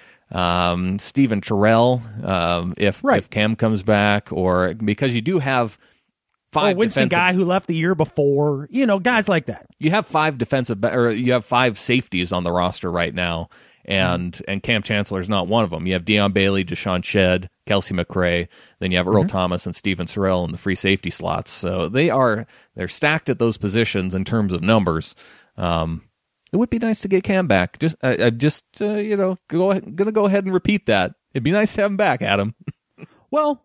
um, Stephen Terrell um, if right. if Cam comes back, or because you do have. Five oh, Winston guy who left the year before, you know, guys like that. You have five defensive, or you have five safeties on the roster right now, and mm. and Cam Chancellor's not one of them. You have Deion Bailey, Deshaun Shedd, Kelsey McRae. Then you have Earl mm-hmm. Thomas and Steven Sorrell in the free safety slots. So they are they're stacked at those positions in terms of numbers. Um, it would be nice to get Cam back. Just I, I just uh, you know go gonna go ahead and repeat that. It'd be nice to have him back, Adam. Well,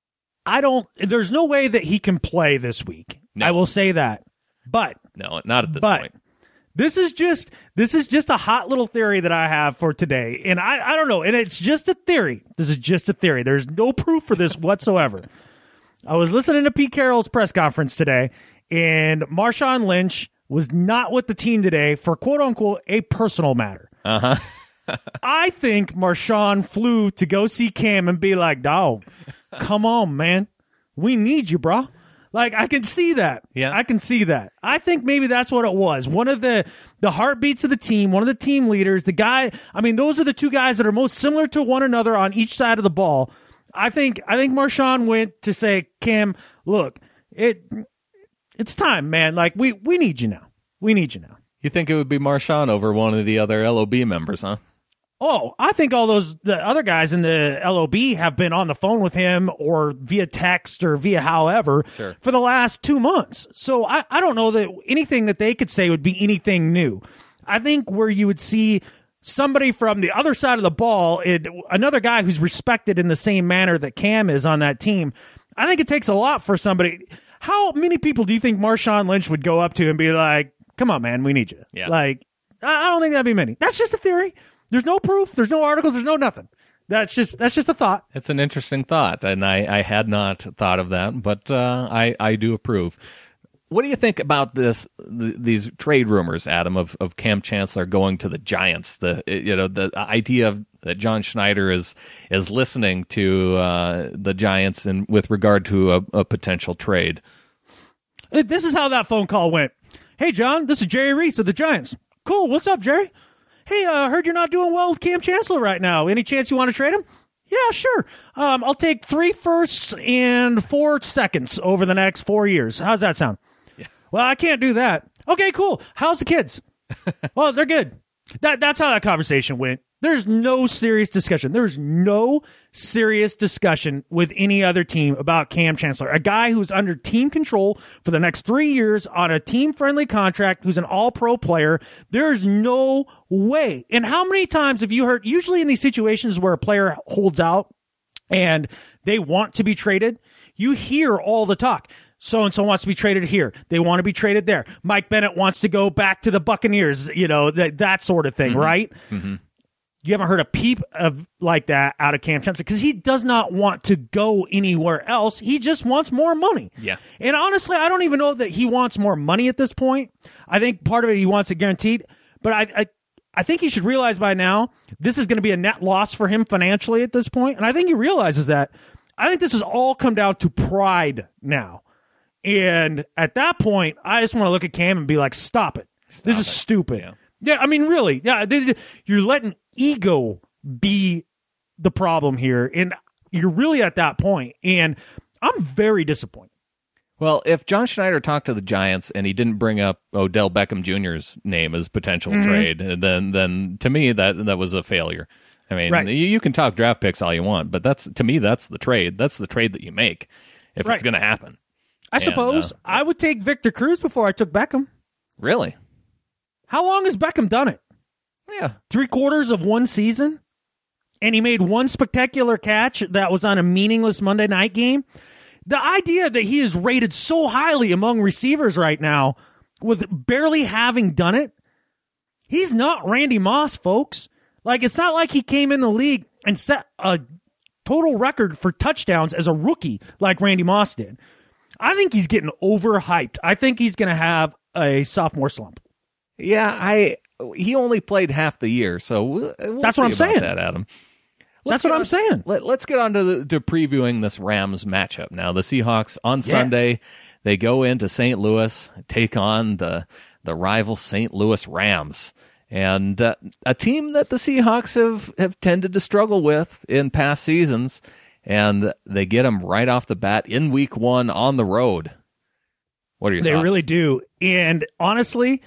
I don't. There's no way that he can play this week. No. I will say that. But no, not at this but, point. This is just this is just a hot little theory that I have for today, and I, I don't know, and it's just a theory. This is just a theory. There's no proof for this whatsoever. I was listening to Pete Carroll's press conference today, and Marshawn Lynch was not with the team today for quote unquote a personal matter. Uh huh. I think Marshawn flew to go see Cam and be like, "Dog, come on, man, we need you, bro." Like, I can see that. Yeah. I can see that. I think maybe that's what it was. One of the, the heartbeats of the team, one of the team leaders, the guy, I mean, those are the two guys that are most similar to one another on each side of the ball. I think I think Marshawn went to say, Cam, look, it it's time, man. Like, we, we need you now. We need you now. You think it would be Marshawn over one of the other L O B members, huh? Oh, I think all those the other guys in the L O B have been on the phone with him or via text or via however sure. for the last two months. So I, I don't know that anything that they could say would be anything new. I think where you would see somebody from the other side of the ball, it, another guy who's respected in the same manner that Cam is on that team, I think it takes a lot for somebody. How many people do you think Marshawn Lynch would go up to and be like, come on, man, we need you? Yeah. Like, I don't think that'd be many. That's just a theory. There's no proof. There's no articles. There's no nothing. That's just that's just a thought. It's an interesting thought, and I, I had not thought of that, but uh, I I do approve. What do you think about this? Th- these trade rumors, Adam, of, of Cam Chancellor going to the Giants? The you know the idea of that John Schneider is is listening to uh, the Giants and with regard to a, a potential trade. This is how that phone call went. Hey, John, this is Jerry Reese of the Giants. Cool. What's up, Jerry? Hey, I uh, heard you're not doing well with Cam Chancellor right now. Any chance you want to trade him? Yeah, sure. Um, I'll take three firsts and four seconds over the next four years. How's that sound? Yeah. Well, I can't do that. Okay, cool. How's the kids? Well, they're good. That That's how that conversation went. There's no serious discussion. There's no serious discussion with any other team about Cam Chancellor, a guy who's under team control for the next three years on a team-friendly contract, who's an all-pro player. There's no way. And how many times have you heard, usually in these situations where a player holds out and they want to be traded, you hear all the talk. So-and-so wants to be traded here. They want to be traded there. Mike Bennett wants to go back to the Buccaneers, you know, that, that sort of thing, mm-hmm. right? Mm-hmm. You haven't heard a peep of like that out of Cam Chancellor because he does not want to go anywhere else. He just wants more money. Yeah. And honestly, I don't even know that he wants more money at this point. I think part of it he wants it guaranteed, but I I, I think he should realize by now this is going to be a net loss for him financially at this point. And I think he realizes that. I think this has all come down to pride now. And at that point, I just want to look at Cam and be like, stop it. Stop this is it. stupid. Yeah. Yeah, I mean, really. Yeah, you're letting ego be the problem here, and you're really at that point, and I'm very disappointed. Well, if John Schneider talked to the Giants and he didn't bring up Odell Beckham Junior's name as potential mm-hmm. trade, then then to me that that was a failure. I mean, right. you, you can talk draft picks all you want, but that's to me that's the trade. That's the trade that you make if right. it's going to happen. I and, suppose uh, I would take Victor Cruz before I took Beckham. Really? How long has Beckham done it? Yeah. Three quarters of one season? And he made one spectacular catch that was on a meaningless Monday night game? The idea that he is rated so highly among receivers right now with barely having done it, he's not Randy Moss, folks. Like, it's not like he came in the league and set a total record for touchdowns as a rookie like Randy Moss did. I think he's getting overhyped. I think he's going to have a sophomore slump. Yeah, I he only played half the year, so we'll, we'll that's see what I'm about saying. That Adam. Let's that's what on, I'm saying. Let, let's get on to, the, to previewing this Rams matchup now. The Seahawks on yeah. Sunday, they go into Saint Louis, take on the the rival Saint Louis Rams, and uh, a team that the Seahawks have have tended to struggle with in past seasons, and they get them right off the bat in Week One on the road. What are your they thoughts? really do, and honestly.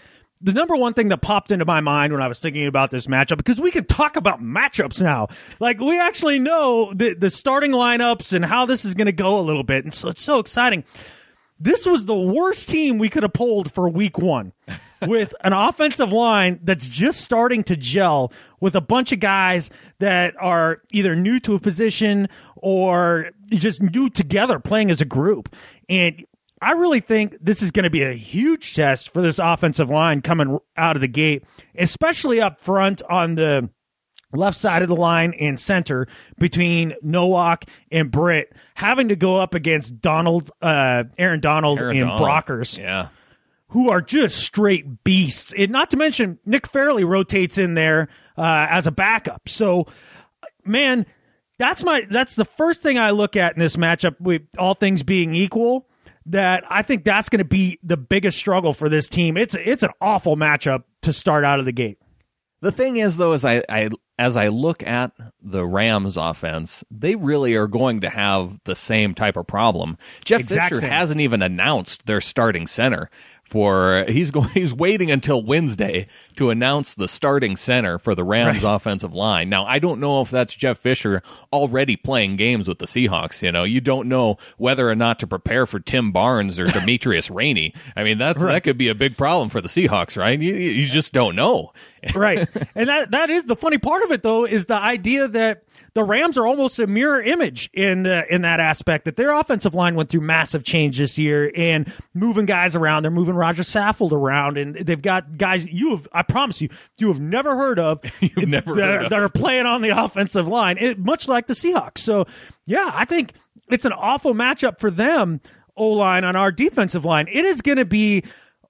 the number one thing that popped into my mind when I was thinking about this matchup, because we could talk about matchups now. Like, we actually know the, the starting lineups and how this is going to go a little bit. And so it's so exciting. This was the worst team we could have pulled for week one with an offensive line that's just starting to gel with a bunch of guys that are either new to a position or just new together playing as a group. And I really think this is going to be a huge test for this offensive line coming out of the gate, especially up front on the left side of the line and center between Nowak and Britt, having to go up against Donald, uh, Aaron Donald Aaron and Donald. Brockers, Yeah. who are just straight beasts. And not to mention, Nick Fairley rotates in there uh, as a backup. So, man, that's my that's the first thing I look at in this matchup, with all things being equal, that I think that's going to be the biggest struggle for this team. It's it's an awful matchup to start out of the gate. The thing is, though, is I, I as I look at the Rams offense, they really are going to have the same type of problem. Jeff Exact Fisher same. hasn't even announced their starting center. For he's going, he's waiting until Wednesday to announce the starting center for the Rams Right. offensive line. Now, I don't know if that's Jeff Fisher already playing games with the Seahawks. You know, you don't know whether or not to prepare for Tim Barnes or Demetrius Rainey. I mean, that's Right. that could be a big problem for the Seahawks, right? You, you just don't know. Right. And that that is the funny part of it, though, is the idea that the Rams are almost a mirror image in the in that aspect, that their offensive line went through massive change this year and moving guys around. They're moving Roger Saffold around, and they've got guys you have, I promise you, you have never heard of, You've never that, heard are, of. that are playing on the offensive line, it, much like the Seahawks. So, yeah, I think it's an awful matchup for them, O-line, on our defensive line. It is going to be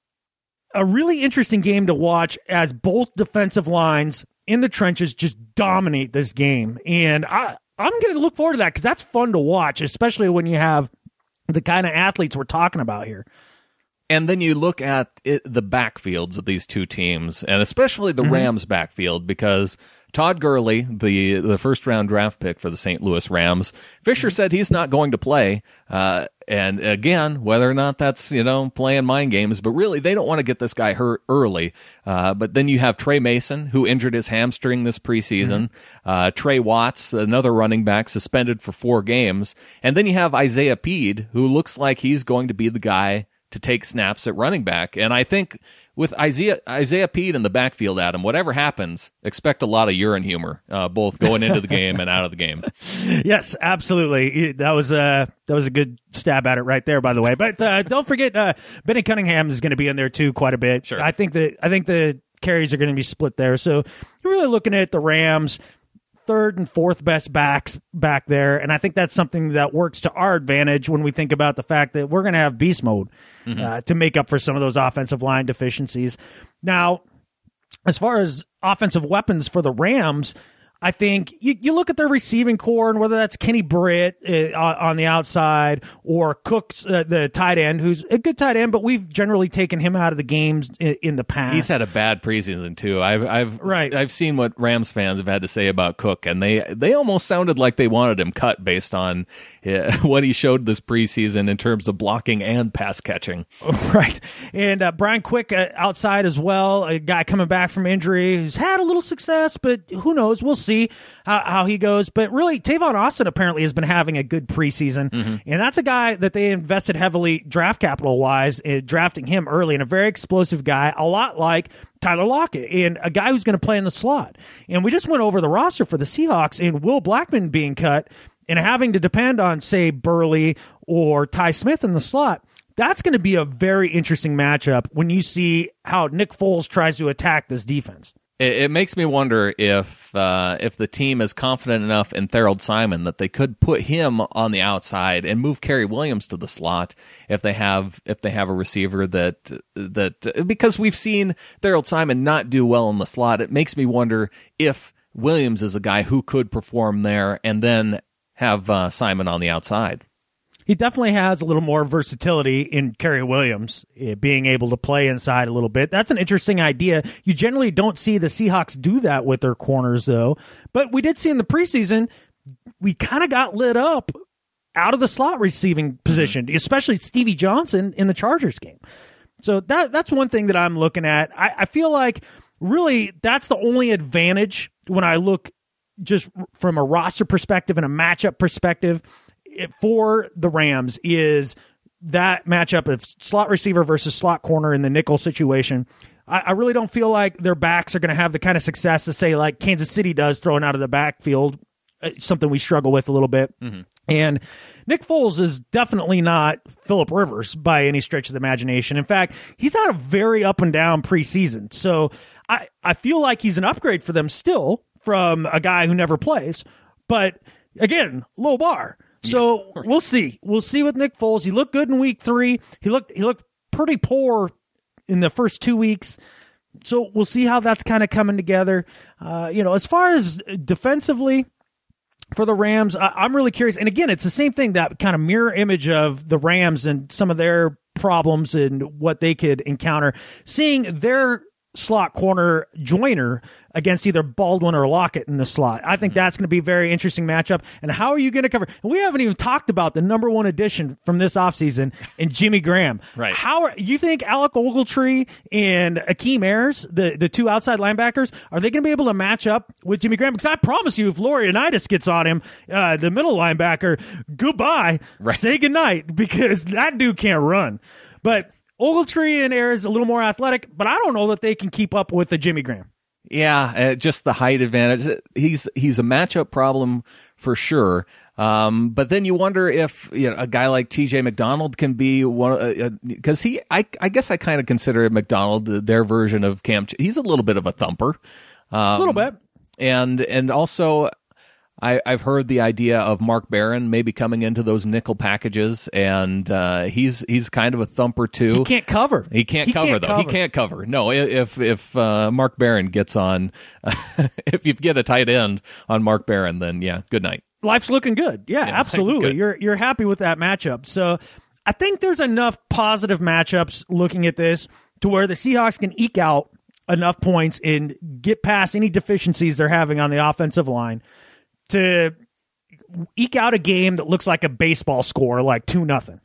a really interesting game to watch as both defensive lines in the trenches just dominate this game. And I, I'm going to look forward to that because that's fun to watch, especially when you have the kind of athletes we're talking about here. And then you look at it, the backfields of these two teams, and especially the Mm-hmm. Rams backfield, because Todd Gurley, the the first round draft pick for the Saint Louis Rams, Fisher said he's not going to play. Uh, and again, whether or not that's, you know, playing mind games, but really they don't want to get this guy hurt early. Uh, but then you have Trey Mason, who injured his hamstring this preseason. Mm-hmm. Uh, Trey Watts, another running back, suspended for four games. And then you have Isaiah Peed, who looks like he's going to be the guy to take snaps at running back. And I think with Isaiah Isaiah Peed in the backfield, Adam, whatever happens, expect a lot of urine humor, uh, both going into the game and out of the game. Yes, absolutely. That was a that was a good stab at it right there, by the way. But uh, don't forget, uh, Benny Cunningham is going to be in there too, quite a bit. Sure. I think that I think the carries are going to be split there. So you're really looking at the Rams' third and fourth best backs back there, and I think that's something that works to our advantage when we think about the fact that we're going to have beast mode mm-hmm. uh, to make up for some of those offensive line deficiencies. Now, as far as offensive weapons for the Rams, I think you, you look at their receiving core, and whether that's Kenny Britt uh, on the outside or Cooks, uh, the tight end, who's a good tight end, but we've generally taken him out of the games in, in the past. He's had a bad preseason too. I've I've Right. I've seen what Rams fans have had to say about Cook, and they they almost sounded like they wanted him cut based on uh, what he showed this preseason in terms of blocking and pass catching. Right. And uh, Brian Quick uh, outside as well, a guy coming back from injury who's had a little success, but who knows? We'll see how, how he goes. But really, Tavon Austin apparently has been having a good preseason. Mm-hmm. And that's a guy that they invested heavily draft capital-wise in drafting him early, and a very explosive guy, a lot like Tyler Lockett, and a guy who's going to play in the slot. And we just went over the roster for the Seahawks, and Will Blackman being cut and having to depend on, say, Burley or Ty Smith in the slot. That's going to be a very interesting matchup when you see how Nick Foles tries to attack this defense. It, it makes me wonder if uh, if the team is confident enough in Thorold Simon that they could put him on the outside and move Kerry Williams to the slot if they have if they have a receiver that that because we've seen Thorold Simon not do well in the slot. It makes me wonder if Williams is a guy who could perform there and then have uh, Simon on the outside. He definitely has a little more versatility in Kerry Williams, eh, being able to play inside a little bit. That's an interesting idea. You generally don't see the Seahawks do that with their corners, though. But we did see in the preseason, we kind of got lit up out of the slot receiving position, especially Stevie Johnson in the Chargers game. So that that's one thing that I'm looking at. I, I feel like really that's the only advantage when I look just from a roster perspective and a matchup perspective it, for the Rams is that matchup of slot receiver versus slot corner in the nickel situation. I, I really don't feel like their backs are going to have the kind of success to say like Kansas City does throwing out of the backfield, something we struggle with a little bit. Mm-hmm. And Nick Foles is definitely not Phillip Rivers by any stretch of the imagination. In fact, he's had a very up and down preseason. So I, I feel like he's an upgrade for them still from a guy who never plays. But again, low bar. So yeah. we'll see. We'll see with Nick Foles. He looked good in week three. He looked he looked pretty poor in the first two weeks. So we'll see how that's kind of coming together. Uh, you know, as far as defensively, for the Rams, I'm really curious. And again, it's the same thing, that kind of mirror image of the Rams and some of their problems and what they could encounter. Seeing their slot corner Joyner against either Baldwin or Lockett in the slot. I think mm-hmm. that's going to be a very interesting matchup. And how are you going to cover? And we haven't even talked about the number one addition from this offseason in Jimmy Graham. Right. How are, you think Alec Ogletree and Akeem Ayers, the, the two outside linebackers, are they going to be able to match up with Jimmy Graham? Because I promise you, if Laurinaitis gets on him, uh, the middle linebacker, goodbye, right. say goodnight, because that dude can't run. But Ogletree and Ayers a little more athletic, but I don't know that they can keep up with the Jimmy Graham. Yeah, uh, just the height advantage. He's he's a matchup problem for sure. Um, but then you wonder if you know a guy like T J McDonald can be one, because uh, he I I guess I kind of consider McDonald their version of Cam. He's a little bit of a thumper, um, a little bit, and and also. I, I've heard the idea of Mark Barron maybe coming into those nickel packages, and uh, he's he's kind of a thumper too. He can't cover. He can't he cover can't though. Cover. He can't cover. No, if if uh, Mark Barron gets on, if you get a tight end on Mark Barron, then yeah, good night. Life's looking good. Yeah, yeah absolutely. Good. You're you're happy with that matchup. So I think there's enough positive matchups looking at this to where the Seahawks can eke out enough points and get past any deficiencies they're having on the offensive line to eke out a game that looks like a baseball score, like two nothing.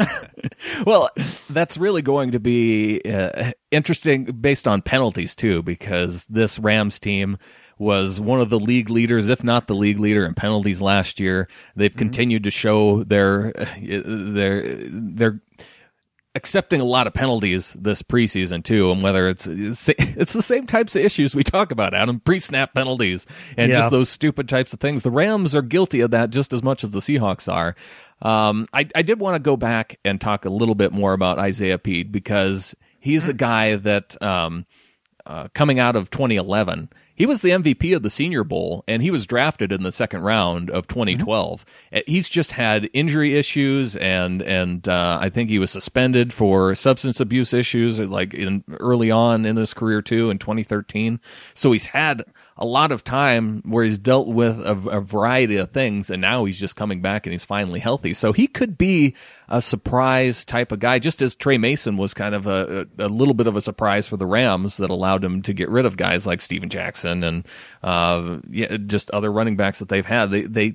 Well, that's really going to be uh, interesting based on penalties too, because this Rams team was one of the league leaders, if not the league leader, in penalties last year. They've mm-hmm. continued to show their their their. accepting a lot of penalties this preseason too, and whether it's it's the same types of issues we talk about, Adam, pre-snap penalties and yeah. just those stupid types of things. The Rams are guilty of that just as much as the Seahawks are. Um, I, I did want to go back and talk a little bit more about Isaiah Pead, because he's a guy that um, uh, coming out of twenty eleven, he was the M V P of the Senior Bowl, and he was drafted in the second round of twenty twelve. Mm-hmm. He's just had injury issues, and and uh, I think he was suspended for substance abuse issues, like in early on in his career too, in twenty thirteen. So he's had a lot of time where he's dealt with a, a variety of things, and now he's just coming back and he's finally healthy. So he could be a surprise type of guy, just as Trey Mason was kind of a, a, a little bit of a surprise for the Rams that allowed him to get rid of guys like Steven Jackson and uh, yeah, just other running backs that they've had. They they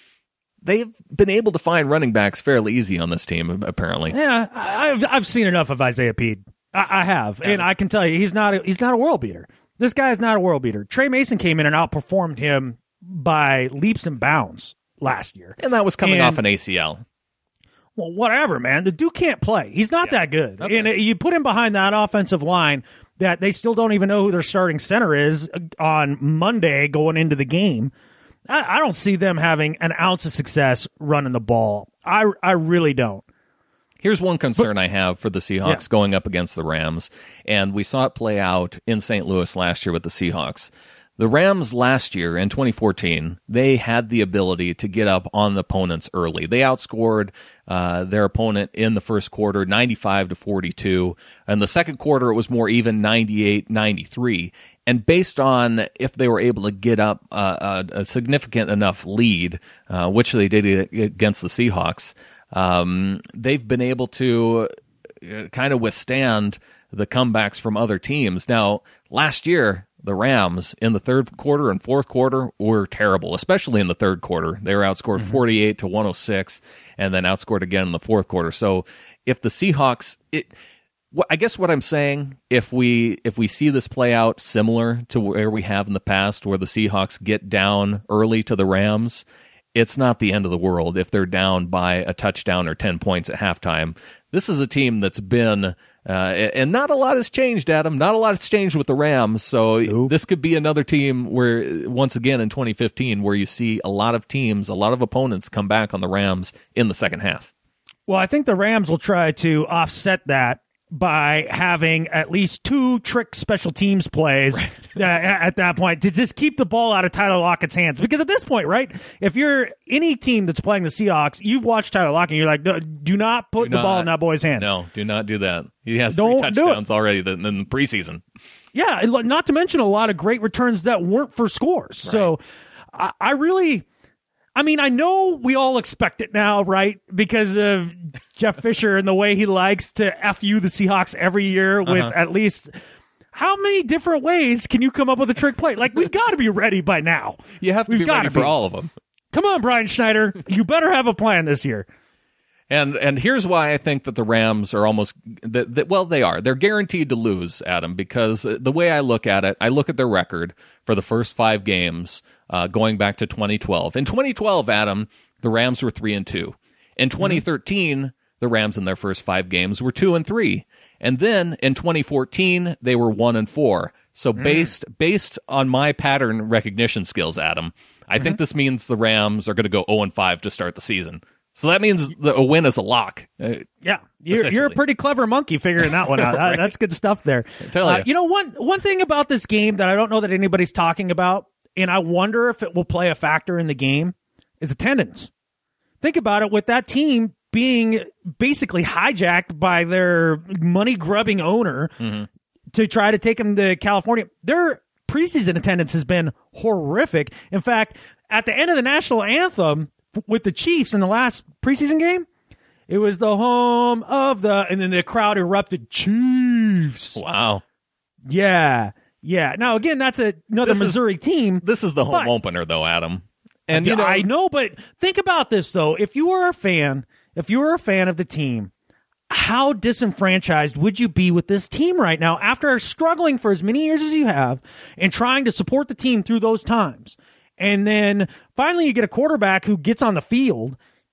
they've been able to find running backs fairly easy on this team, apparently. Yeah, I've I've seen enough of Isaiah Pead. I, I have, yeah. and I can tell you, he's not a, he's not a world beater. This guy is not a world beater. Trey Mason came in and outperformed him by leaps and bounds last year. And that was coming and, off an A C L. Well, whatever, man. The dude can't play. He's not yeah. that good. Okay. And you put him behind that offensive line that they still don't even know who their starting center is on Monday going into the game. I, I don't see them having an ounce of success running the ball. I, I really don't. Here's one concern but, I have for the Seahawks yeah. going up against the Rams, and we saw it play out in Saint Louis last year with the Seahawks. The Rams last year in twenty fourteen, they had the ability to get up on the opponents early. They outscored uh, their opponent in the first quarter ninety-five to forty-two. In the second quarter, it was more even, ninety-eight ninety-three. And based on if they were able to get up uh, a, a significant enough lead, uh, which they did against the Seahawks, um, they've been able to kind of withstand the comebacks from other teams. Now, last year, the Rams in the third quarter and fourth quarter were terrible, especially in the third quarter. They were outscored mm-hmm. forty-eight to one oh six and then outscored again in the fourth quarter. So if the Seahawks, it, Well, I guess what I'm saying, if we if we see this play out similar to where we have in the past, where the Seahawks get down early to the Rams, it's not the end of the world if they're down by a touchdown or ten points at halftime. This is a team that's been, uh, and not a lot has changed, Adam. Not a lot has changed with the Rams. So nope. This could be another team where, once again in twenty fifteen, where you see a lot of teams, a lot of opponents come back on the Rams in the second half. Well, I think the Rams will try to offset that by having at least two trick special teams plays right. uh, at that point to just keep the ball out of Tyler Lockett's hands. Because at this point, right, if you're any team that's playing the Seahawks, you've watched Tyler Lockett, and you're like, no, do not put do the not, ball in that boy's hand. No, do not do that. He has Don't three touchdowns already in the preseason. Yeah, not to mention a lot of great returns that weren't for scores. Right. So I, I really... I mean, I know we all expect it now, right? Because of Jeff Fisher and the way he likes to F you the Seahawks every year with uh-huh. at least how many different ways can you come up with a trick play? Like, we've got to be ready by now. You have to we've be ready for be. all of them. Come on, Brian Schneider. You better have a plan this year. And and here's why I think that the Rams are almost that, that well they are they're guaranteed to lose, Adam, because the way I look at it, I look at their record for the first five games uh, going back to twenty twelve. In twenty twelve, Adam, the Rams were three and two. In twenty thirteen, mm-hmm. the Rams in their first five games were two and three, and then in twenty fourteen they were one and four. So mm. based based on my pattern recognition skills, Adam, I mm-hmm. think this means the Rams are going to go zero and five to start the season. So that means the, a win is a lock. Uh, yeah, you're, you're a pretty clever monkey figuring that one out. right. That's good stuff there. I tell you. Uh, you know, one one thing about this game that I don't know that anybody's talking about, and I wonder if it will play a factor in the game, is attendance. Think about it, with that team being basically hijacked by their money-grubbing owner mm-hmm. to try to take them to California. Their preseason attendance has been horrific. In fact, at the end of the national anthem, with the Chiefs in the last preseason game, it was the home of the, and then the crowd erupted, Chiefs. Wow. Yeah. Yeah. Now, again, that's a, another this Missouri is, team. This is the home but, opener, though, Adam. And you know, I know, but think about this, though. If you were a fan, if you were a fan of the team, how disenfranchised would you be with this team right now after struggling for as many years as you have and trying to support the team through those times? And then finally you get a quarterback who gets on the field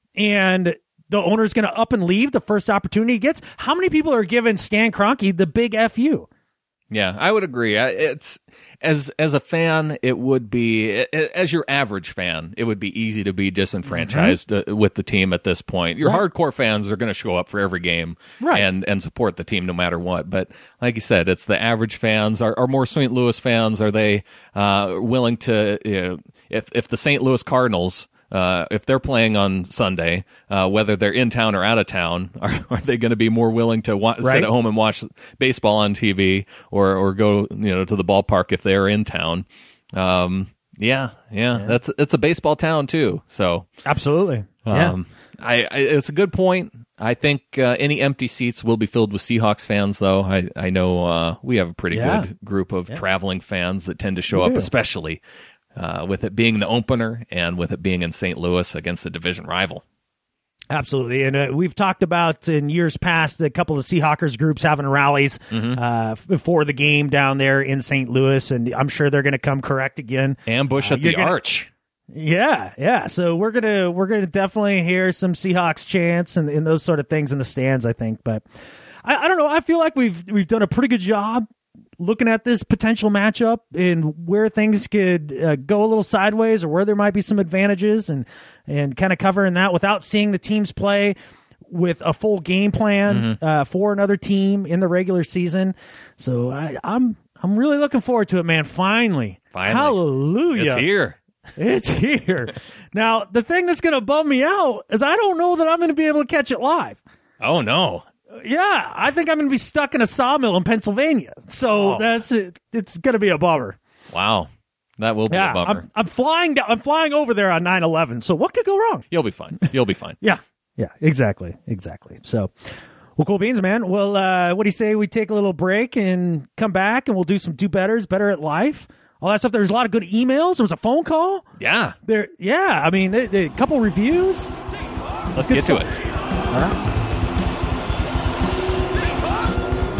and the owner's going to up and leave the first opportunity he gets. How many people are giving Stan Kroenke the big F U? Yeah, I would agree. It's as as a fan, it would be, as your average fan, it would be easy to be disenfranchised mm-hmm. with the team at this point. Your right. hardcore fans are going to show up for every game right. and and support the team no matter what. But like you said, it's the average fans. Are, are more Saint Louis fans? Are they uh, willing to, you know, if if the Saint Louis Cardinals, Uh, if they're playing on Sunday, uh, whether they're in town or out of town, are, are they going to be more willing to wa- right. sit at home and watch baseball on T V, or or go you know to the ballpark if they're in town? Um, yeah, yeah, yeah, that's it's a baseball town too. So absolutely, um, yeah. I, I it's a good point. I think uh, any empty seats will be filled with Seahawks fans, though. I I know uh, we have a pretty yeah. good group of yeah. traveling fans that tend to show we up, do. especially. Uh, with it being the opener and with it being in Saint Louis against a division rival. Absolutely. And uh, we've talked about in years past a couple of Seahawkers groups having rallies mm-hmm. uh, before the game down there in Saint Louis, and I'm sure they're going to come correct again. Ambush uh, at the gonna, Arch. Yeah, yeah. So we're gonna we're gonna definitely hear some Seahawks chants and, and those sort of things in the stands, I think. But I, I don't know. I feel like we've we've done a pretty good job looking at this potential matchup and where things could uh, go a little sideways or where there might be some advantages, and and kind of covering that without seeing the teams play with a full game plan mm-hmm. uh, for another team in the regular season. So I, I'm I'm really looking forward to it, man. Finally, Finally. Hallelujah. It's here. It's here. Now, the thing that's going to bum me out is I don't know that I'm going to be able to catch it live. Oh, no. Yeah, I think I'm going to be stuck in a sawmill in Pennsylvania. So oh. that's it. It's going to be a bummer. Wow. That will be yeah, a bummer. I'm, I'm flying down, I'm flying over there on nine eleven. So what could go wrong? You'll be fine. You'll be fine. yeah. Yeah, exactly. Exactly. So, well, cool beans, man. Well, uh, what do you say we take a little break and come back and we'll do some do betters, better at life, all that stuff. There's a lot of good emails. There was a phone call. Yeah. There. Yeah. I mean, a, a couple reviews. Let's get stuff. to it. All right.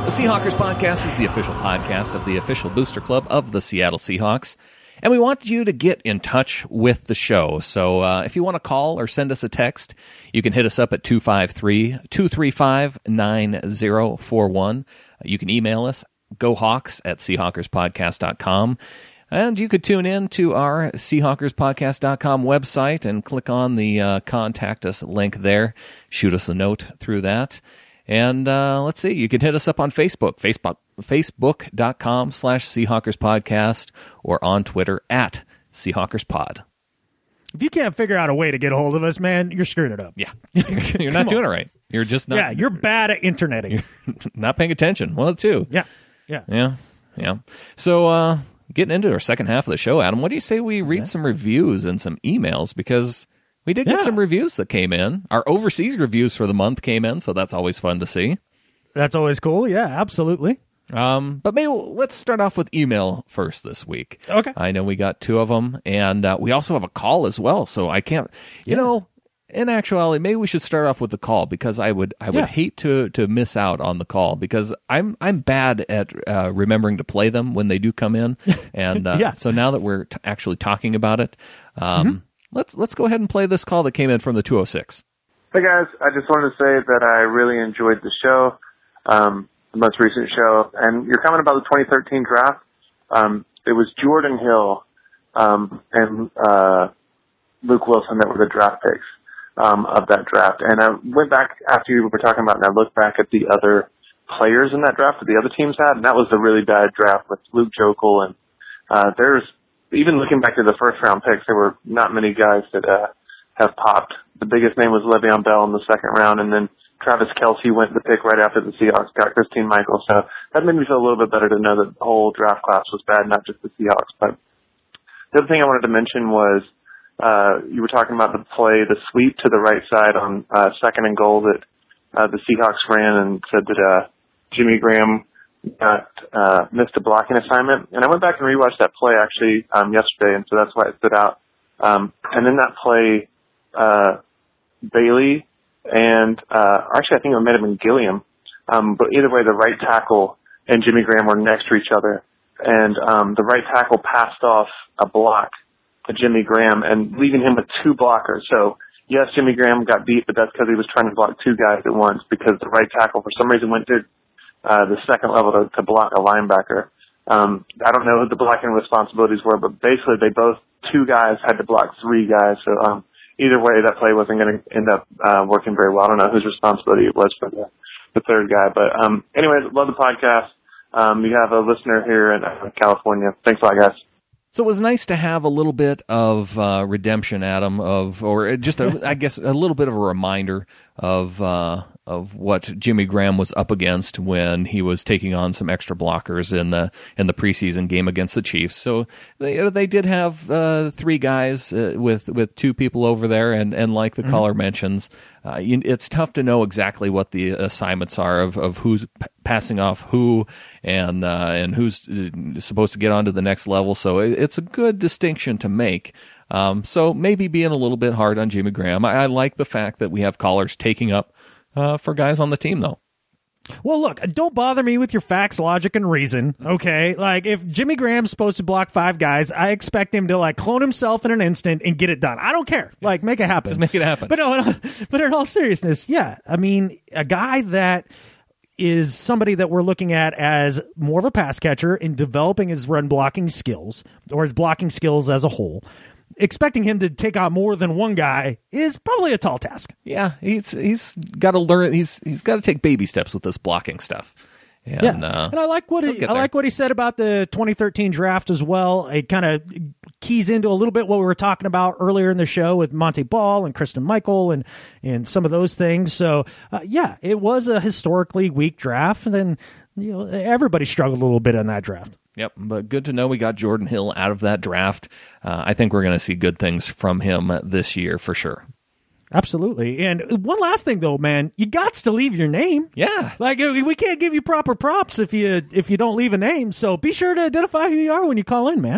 The Seahawkers Podcast is the official podcast of the official booster club of the Seattle Seahawks. And we want you to get in touch with the show. So uh, if you want to call or send us a text, you can hit us up at two five three, two three five, nine zero four one. You can email us, gohawks at seahawkers podcast dot com. And you could tune in to our seahawkers podcast dot com website and click on the uh, Contact Us link there. Shoot us a note through that. And uh, let's see, you can hit us up on Facebook, Facebook, facebook.com slash Seahawkers Podcast, or on Twitter at Seahawkers Pod. If you can't figure out a way to get a hold of us, man, you're screwing it up. Yeah, you're not doing it right. You're just not. Yeah, you're bad at interneting. Not paying attention. One of the two. Yeah, yeah. Yeah, yeah. So uh, getting into our second half of the show, Adam, what do you say we read okay. some reviews and some emails? Because we did get yeah. some reviews that came in. Our overseas reviews for the month came in, so that's always fun to see. That's always cool. Yeah, absolutely. Um, but maybe we'll, let's start off with email first this week. Okay. I know we got two of them, and uh, we also have a call as well. So I can't, you yeah. know, in actuality, maybe we should start off with the call because I would, I would yeah. hate to to miss out on the call because I'm I'm bad at uh, remembering to play them when they do come in, and uh, yeah. so now that we're t- actually talking about it, um. Mm-hmm. Let's let's go ahead and play this call that came in from the two oh six. Hey, guys. I just wanted to say that I really enjoyed the show, um, the most recent show. And you're coming about the twenty thirteen draft. Um, it was Jordan Hill um, and uh, Luke Wilson that were the draft picks um, of that draft. And I went back after you were talking about it, and I looked back at the other players in that draft that the other teams had, and that was a really bad draft with Luke Jokel. And uh, there's even looking back to the first round picks, there were not many guys that uh, have popped. The biggest name was Le'Veon Bell in the second round, and then Travis Kelce went the pick right after the Seahawks got Christine Michael. So that made me feel a little bit better to know that the whole draft class was bad, not just the Seahawks. But the other thing I wanted to mention was uh, you were talking about the play, the sweep to the right side on uh, second and goal that uh, the Seahawks ran and said that uh, Jimmy Graham got uh, missed a blocking assignment. And I went back and rewatched that play actually um, yesterday, and so that's why it stood out. Um, and in that play, uh, Bailey and uh, actually I think it might have been Gilliam, um, but either way, the right tackle and Jimmy Graham were next to each other, and um, the right tackle passed off a block to Jimmy Graham and leaving him with two blockers. So yes, Jimmy Graham got beat, but that's because he was trying to block two guys at once because the right tackle for some reason went to Uh, the second level to, to block a linebacker. Um, I don't know what the blocking responsibilities were, but basically they both, two guys had to block three guys. So um, either way, that play wasn't going to end up uh, working very well. I don't know whose responsibility it was for the, the third guy. But um, anyways, love the podcast. Um, you have a listener here in uh, California. Thanks a lot, guys. So it was nice to have a little bit of uh, redemption, Adam, of or just a, I guess a little bit of a reminder of uh, of what Jimmy Graham was up against when he was taking on some extra blockers in the in the preseason game against the Chiefs. So they they did have uh, three guys uh, with with two people over there, and, and like the mm-hmm. caller mentions, uh, you, it's tough to know exactly what the assignments are of, of who's p- passing off who and uh, and who's supposed to get on to the next level. So it, it's a good distinction to make. Um, so maybe being a little bit hard on Jimmy Graham. I, I like the fact that we have callers taking up uh, for guys on the team, though. Well, look, don't bother me with your facts, logic, and reason, okay? Like, if Jimmy Graham's supposed to block five guys, I expect him to, like, clone himself in an instant and get it done. I don't care. Like, make it happen. Just make it happen. But, no, but in all seriousness, yeah. I mean, a guy that is somebody that we're looking at as more of a pass catcher in developing his run blocking skills or his blocking skills as a whole, expecting him to take on more than one guy is probably a tall task. Yeah, he's he's got to learn. He's he's got to take baby steps with this blocking stuff. And, yeah, uh, and I like what he, I like what he said about the twenty thirteen draft as well. It kind of keys into a little bit what we were talking about earlier in the show with Monte Ball and Kristen Michael and and some of those things. So uh, yeah, it was a historically weak draft, and then you know everybody struggled a little bit in that draft. Yep, but good to know we got Jordan Hill out of that draft. Uh, I think we're going to see good things from him this year for sure. Absolutely. And one last thing, though, man, you got to leave your name. Yeah. Like, we can't give you proper props if you if you don't leave a name. So be sure to identify who you are when you call in, man.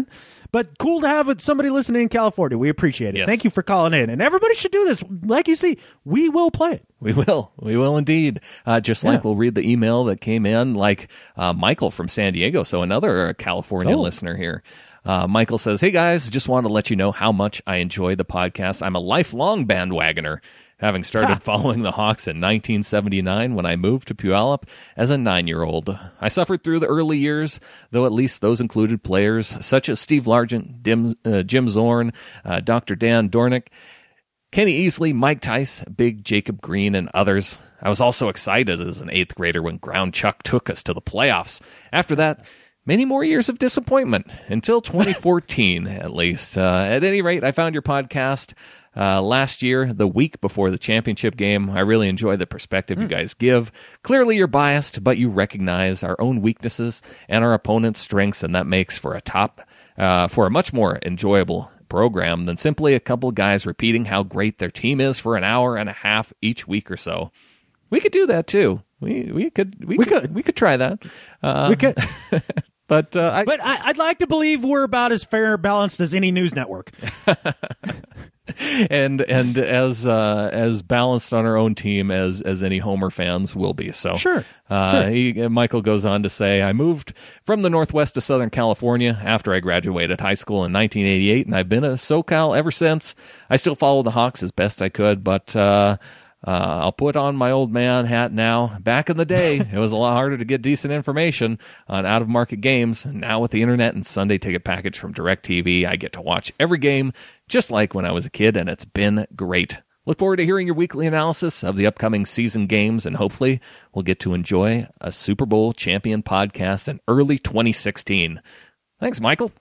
But cool to have somebody listening in California. We appreciate it. Yes. Thank you for calling in. And everybody should do this. Like you see, we will play it. We will. We will indeed. Uh, just like Yeah. we'll read the email that came in, like uh, Michael from San Diego. So another California Oh. listener here. Uh, Michael says, hey guys, just wanted to let you know how much I enjoy the podcast. I'm a lifelong bandwagoner, having started following the Hawks in nineteen seventy-nine when I moved to Puyallup as a nine-year-old. I suffered through the early years, though at least those included players such as Steve Largent, Dim, uh, Jim Zorn, uh, Doctor Dan Dornick, Kenny Easley, Mike Tice, Big Jacob Green, and others. I was also excited as an eighth grader when Ground Chuck took us to the playoffs. After that, many more years of disappointment, until twenty fourteen at least. Uh, at any rate, I found your podcast uh, last year, the week before the championship game. I really enjoy the perspective mm. you guys give. Clearly you're biased, but you recognize our own weaknesses and our opponent's strengths, and that makes for a top, uh, for a much more enjoyable program than simply a couple guys repeating how great their team is for an hour and a half each week or so. We could do that too. We we could we, We could, could. we could try that. Uh, We could. but uh, I, But I, I'd like to believe we're about as fair and balanced as any news network. and and as uh, as balanced on our own team as as any Homer fans will be. So Sure. Uh, Sure. He, Michael goes on to say, I moved from the Northwest to Southern California after I graduated high school in nineteen eighty-eight, and I've been a SoCal ever since. I still follow the Hawks as best I could, but uh, uh, I'll put on my old man hat now. Back in the day, it was a lot harder to get decent information on out-of-market games. Now with the internet and Sunday ticket package from DirecTV, I get to watch every game just like when I was a kid, and it's been great. Look forward to hearing your weekly analysis of the upcoming season games, and hopefully we'll get to enjoy a Super Bowl champion podcast in early twenty sixteen. Thanks, Michael.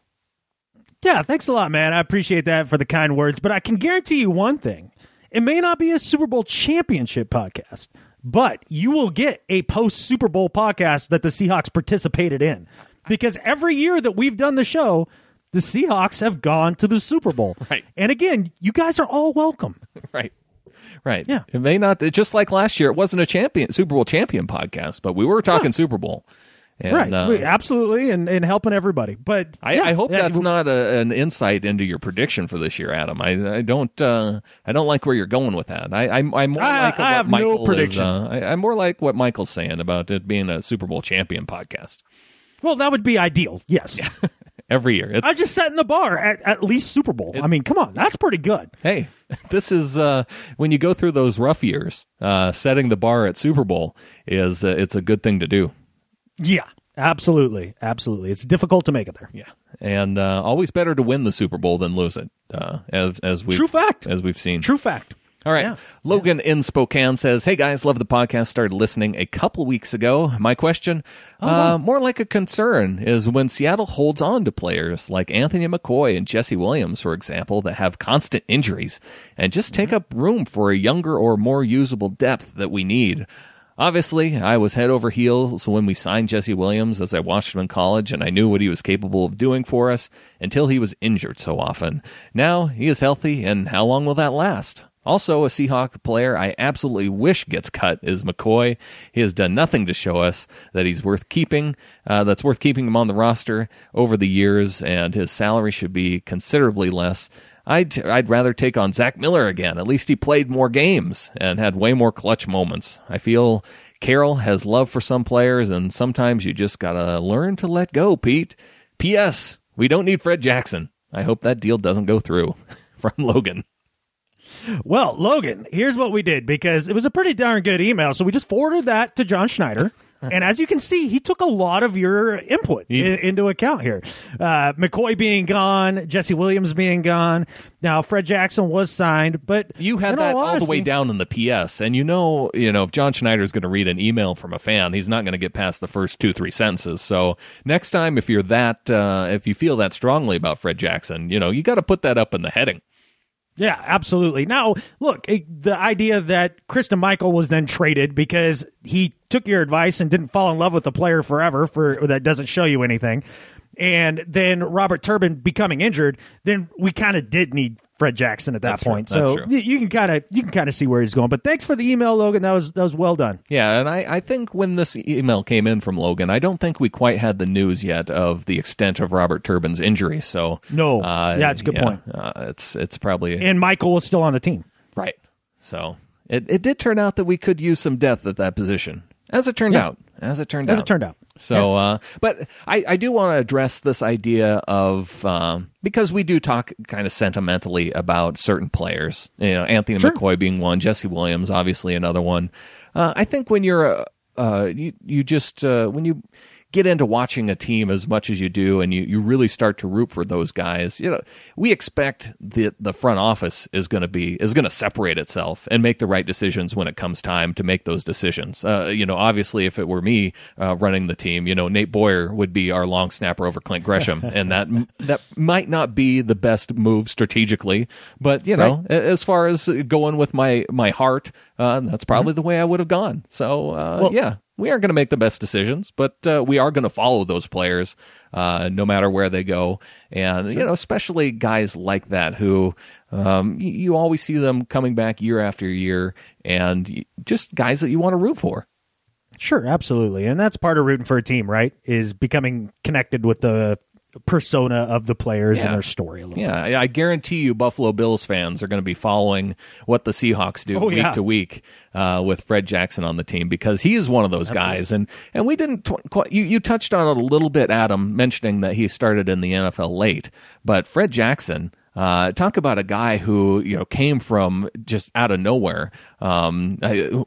Yeah, thanks a lot, man. I appreciate that for the kind words. But I can guarantee you one thing. It may not be a Super Bowl championship podcast, but you will get a post-Super Bowl podcast that the Seahawks participated in. Because every year that we've done the show, the Seahawks have gone to the Super Bowl. Right. And again, you guys are all welcome. Right. Right. Yeah. It may not, just like last year, it wasn't a champion Super Bowl champion podcast, but we were talking yeah. Super Bowl. And, right, uh, we, absolutely, and, and helping everybody. But I, yeah, I hope yeah, that's not a, an insight into your prediction for this year, Adam. I, I don't uh, I don't like where you're going with that. I, I'm, I'm more I, like I what have Michael no prediction. Is, uh, I, I'm more like what Michael's saying about it being a Super Bowl champion podcast. Well, that would be ideal. Yes, yeah. Every year. It's, I just setting the bar at at least Super Bowl. It, I mean, come on, that's pretty good. Hey, this is uh, when you go through those rough years. Uh, setting the bar at Super Bowl is uh, it's a good thing to do. Yeah. Absolutely, absolutely. It's difficult to make it there. Yeah, and uh, always better to win the Super Bowl than lose it, uh, as as we true fact, as we've seen. True fact. All right, yeah. Logan yeah. in Spokane says, "Hey guys, love the podcast. Started listening a couple weeks ago. My question, oh, uh, wow. more like a concern, is when Seattle holds on to players like Anthony McCoy and Jesse Williams, for example, that have constant injuries and just take mm-hmm. up room for a younger or more usable depth that we need." Obviously, I was head over heels when we signed Jesse Williams as I watched him in college, and I knew what he was capable of doing for us until he was injured so often. Now, he is healthy, and how long will that last? Also, a Seahawk player I absolutely wish gets cut is McCoy. He has done nothing to show us that he's worth keeping, uh, that's worth keeping him on the roster over the years, and his salary should be considerably less. I'd, I'd rather take on Zach Miller again. At least he played more games and had way more clutch moments. I feel Carroll has love for some players, and sometimes you just got to learn to let go, Pete. P S. We don't need Fred Jackson. I hope that deal doesn't go through. From Logan. Well, Logan, here's what we did, because it was a pretty darn good email, so we just forwarded that to John Schneider. And as you can see, he took a lot of your input in, into account here. Uh, McCoy being gone, Jesse Williams being gone. Now, Fred Jackson was signed, but you had that all, all the way down in the P S. And you know, you know, if John Schneider is going to read an email from a fan, he's not going to get past the first two, three sentences. So next time, if you're that, uh, if you feel that strongly about Fred Jackson, you know, you got to put that up in the heading. Yeah, absolutely. Now, look, the idea that Christine Michael was then traded because he took your advice and didn't fall in love with the player forever, for that doesn't show you anything, and then Robert Turbin becoming injured, then we kind of did need Fred Jackson at that That's point. true. So That's true. you, you can kind of you can kind of see where he's going. But thanks for the email, Logan. That was that was well done. Yeah, and I, I think when this email came in from Logan, I don't think we quite had the news yet of the extent of Robert Turbin's injury. So No. uh, Yeah, it's a good yeah, point. Uh, it's it's probably And Michael was still on the team. right. So it it did turn out that we could use some depth at that position, as it turned Yeah. out. As it turned As out. it turned out. So, uh, but I, I do want to address this idea of um, because we do talk kind of sentimentally about certain players. You know, Anthony Sure. McCoy being one, Jesse Williams obviously another one. Uh, I think when you're uh, uh, you you just uh, when you get into watching a team as much as you do, and you, you really start to root for those guys, you know, we expect the the front office is going to be is going to separate itself and make the right decisions when it comes time to make those decisions. Uh, you know, obviously, if it were me uh, running the team, you know, Nate Boyer would be our long snapper over Clint Gresham, and that that might not be the best move strategically, but you know, Right. as far as going with my my heart, uh, that's probably the way I would have gone. So, uh, Well- yeah. We aren't going to make the best decisions, but uh, we are going to follow those players uh, no matter where they go. And, you know, especially guys like that who um, you, you always see them coming back year after year, and you, just guys that you want to root for. Sure, absolutely. And that's part of rooting for a team, right? Is becoming connected with the persona of the players Yeah. and their story a little Yeah, bit. I I guarantee you Buffalo Bills fans are going to be following what the Seahawks do Oh, week yeah. to week uh, with Fred Jackson on the team, because he is one of those guys. And and we didn't tw- quite, you, you touched on it a little bit, Adam, mentioning that he started in the N F L late. But Fred Jackson, uh, talk about a guy who, you know, came from just out of nowhere. Um, I,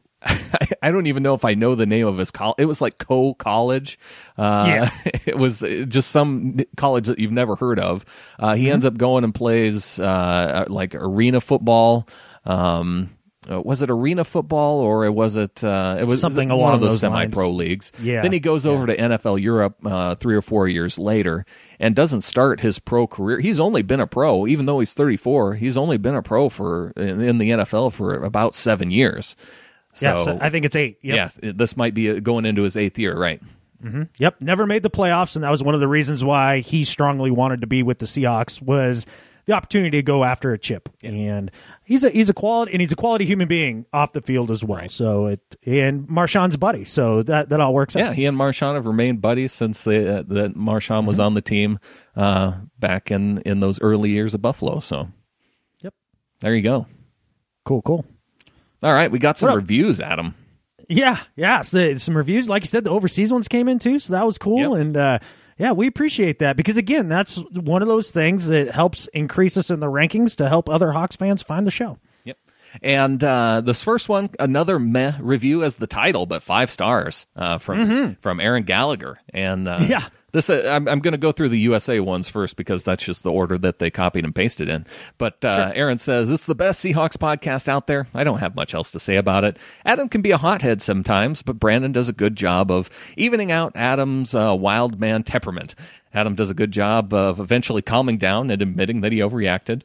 I don't even know if I know the name of his college. It was like Co College. Uh, Yeah. It was just some college that you've never heard of. Uh, he ends up going and plays uh, like arena football. Um, uh, was it arena football or was it? Uh, it was Something one along of those those semi-pro lines. leagues. Yeah. Then he goes over to N F L Europe uh, three or four years later and doesn't start his pro career. He's only been a pro, even though he's thirty-four. He's only been a pro for in, in the N F L for about seven years. So, Yes, I think it's eight. Yep. yes, this might be going into his eighth year, right? Yep, never made the playoffs, and that was one of the reasons why he strongly wanted to be with the Seahawks was the opportunity to go after a chip. And he's a he's a quality and he's a quality human being off the field as well. So it and Marshawn's buddy, so that that all works out. Yeah, he and Marshawn have remained buddies since the uh, that Marshawn was on the team uh, back in in those early years of Buffalo. So, Yep. there you go. Cool, cool. All right, we got some What up? reviews, Adam. Yeah, yeah. So some reviews, like you said, the overseas ones came in too, so that was cool. Yep. And uh, yeah, we appreciate that because again, that's one of those things that helps increase us in the rankings to help other Hawks fans find the show. Yep. And uh, this first one, another meh review as the title, but five stars uh, from from Aaron Gallagher. And uh, Yeah. this uh, I'm, I'm going to go through the U S A ones first because that's just the order that they copied and pasted in. But uh, Sure. Aaron says, it's the best Seahawks podcast out there. I don't have much else to say about it. Adam can be a hothead sometimes, but Brandon does a good job of evening out Adam's uh, wild man temperament. Adam does a good job of eventually calming down and admitting that he overreacted.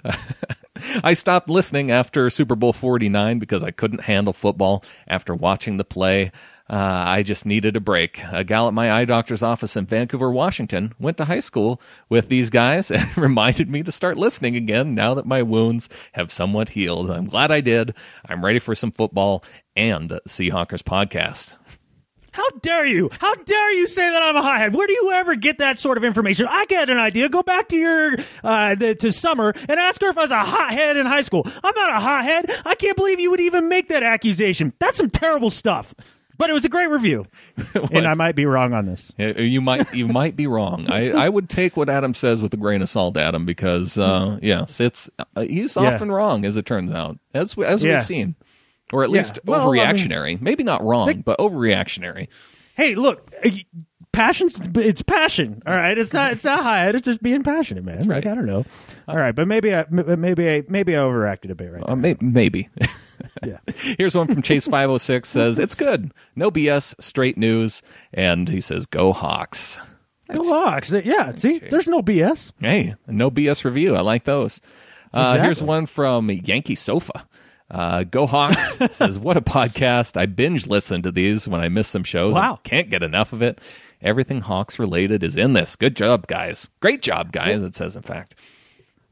I stopped listening after Super Bowl forty-nine because I couldn't handle football after watching the play. Uh, I just needed a break. A gal at my eye doctor's office in Vancouver, Washington, went to high school with these guys and reminded me to start listening again now that my wounds have somewhat healed. I'm glad I did. I'm ready for some football and Seahawkers podcast. How dare you? How dare you say that I'm a hothead? Where do you ever get that sort of information? I get an idea. Go back to your uh, the, to Summer and ask her if I was a hothead in high school. I'm not a hothead. I can't believe you would even make that accusation. That's some terrible stuff. But it was a great review, and I might be wrong on this. You might you might be wrong. I, I would take what Adam says with a grain of salt, Adam, because uh, yes, it's uh, he's Yeah. often wrong as it turns out, as as Yeah. we've seen, or at Yeah. least Well, I overreactionary. Maybe not wrong, They- but overreactionary. Hey, look, uh, passion's it's passion. All right, it's not it's not high. It's just being passionate, man. right. Like I don't know. All right, but maybe I m- maybe I maybe I overacted a bit right. Uh, may- maybe. Yeah. Here's one from Chase five oh six says it's good, no B S, straight news, and he says go Hawks. Go Hawks. Yeah, see, there's no B S. Hey, no B S review. I like those. Uh, Exactly. Here's one from Yankee Sofa. Uh, Go Hawks says, what a podcast. I binge listen to these when I miss some shows. Wow. And can't get enough of it. Everything Hawks related is in this. Good job, guys. Great job, guys, it says, in fact.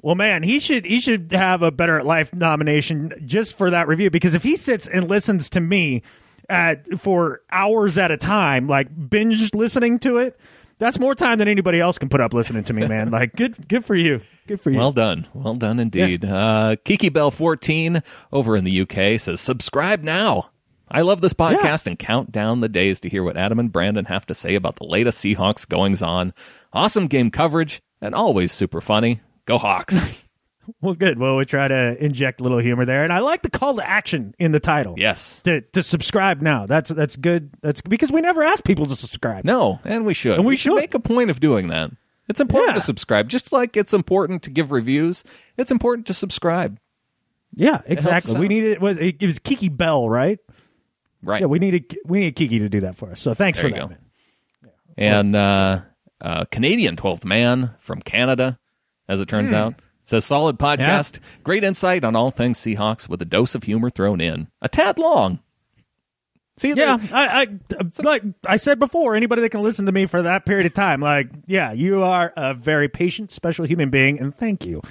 Well, man, he should he should have a Better at Life nomination just for that review, because if he sits and listens to me at for hours at a time, like binge listening to it, that's more time than anybody else can put up listening to me, man. Like, good good for you. Good for you. Well done. Well done indeed. Yeah. Uh, Kiki Bell fourteen over in the U K says, subscribe now. I love this podcast yeah. and count down the days to hear what Adam and Brandon have to say about the latest Seahawks goings-on. Awesome game coverage and always super funny. Go Hawks. Well, good. Well, we try to inject a little humor there, and I like the call to action in the title. Yes, to to subscribe now. That's that's good. That's because we never ask people to subscribe. No, and we should. And we, we should. should make a point of doing that. It's important yeah. to subscribe, just like it's important to give reviews. It's important to subscribe. Yeah, exactly. We need it. Was it was Kiki Bell, right? Right. Yeah, we needed we need Kiki to do that for us. So thanks there for that. Go. Man. Yeah. And uh, uh, Canadian twelfth man from Canada, as it turns mm. out. Says, solid podcast, yeah. great insight on all things Seahawks with a dose of humor thrown in. A tad long. See, yeah, I, I like I said before, anybody that can listen to me for that period of time, like, yeah, you are a very patient, special human being, and thank you.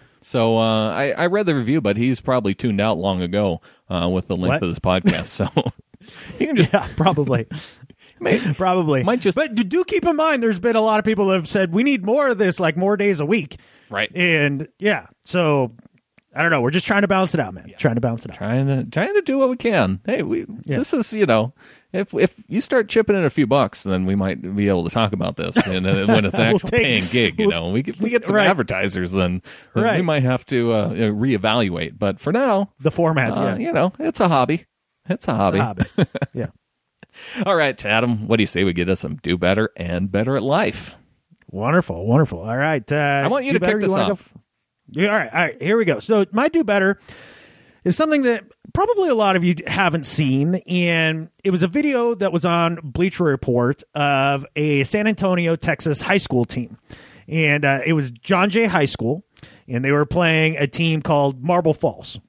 So uh, I, I read the review, but he's probably tuned out long ago uh, with the length what? of this podcast. So you can just yeah, probably. May, Probably. Might just... But do keep in mind, there's been a lot of people who have said, we need more of this, like more days a week. Right. And, yeah, so, I don't know. We're just trying to balance it out, man. Yeah. Trying to balance it out. Trying to trying to do what we can. Hey, we yeah. this is, you know, if if you start chipping in a few bucks, then we might be able to talk about this. And uh, when it's an actual we'll take, paying gig, you know, we get, we get some right. advertisers, then, then right. we might have to uh, reevaluate. But for now, the format, uh, yeah. you know, it's a hobby. It's a hobby. A hobby. Yeah. All right, Adam, what do you say we get us some do better and better at life? Wonderful, wonderful. All right. Uh, I want you to kick this off. Yeah, all right, all right, here we go. So my do better is something that probably a lot of you haven't seen, and it was a video that was on Bleacher Report of a San Antonio, Texas high school team. And uh, it was John Jay High School, and they were playing a team called Marble Falls.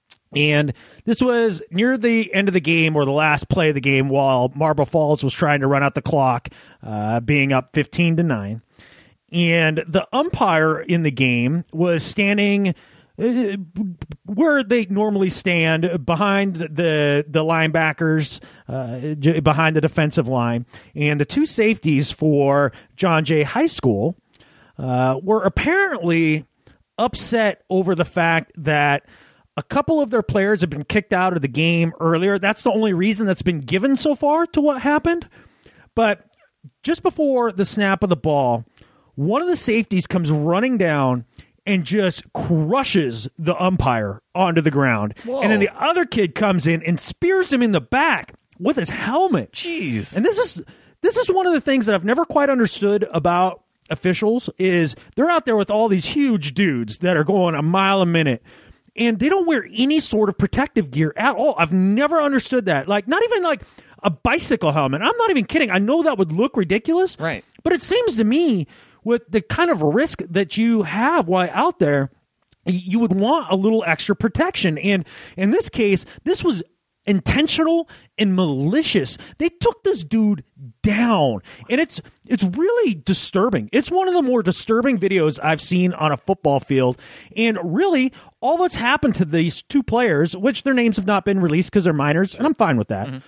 And this was near the end of the game, or the last play of the game, while Marble Falls was trying to run out the clock, uh, being up fifteen to nine. And the umpire in the game was standing uh, where they normally stand, behind the the linebackers, uh, behind the defensive line. And the two safeties for John Jay High School uh, were apparently upset over the fact that a couple of their players have been kicked out of the game earlier. That's the only reason that's been given so far to what happened. But just before the snap of the ball, one of the safeties comes running down and just crushes the umpire onto the ground. Whoa. And then the other kid comes in and spears him in the back with his helmet. Jeez. And this is this is one of the things that I've never quite understood about officials, is they're out there with all these huge dudes that are going a mile a minute, and they don't wear any sort of protective gear at all. I've never understood that. Like, not even like a bicycle helmet. I'm not even kidding. I know that would look ridiculous. Right. But it seems to me, with the kind of risk that you have while out there, you would want a little extra protection. And in this case, this was intentional and malicious. They took this dude down, and it's it's really disturbing. It's one of the more disturbing videos I've seen on a football field. And really, all that's happened to these two players, which their names have not been released because they're minors, and I'm fine with that, mm-hmm.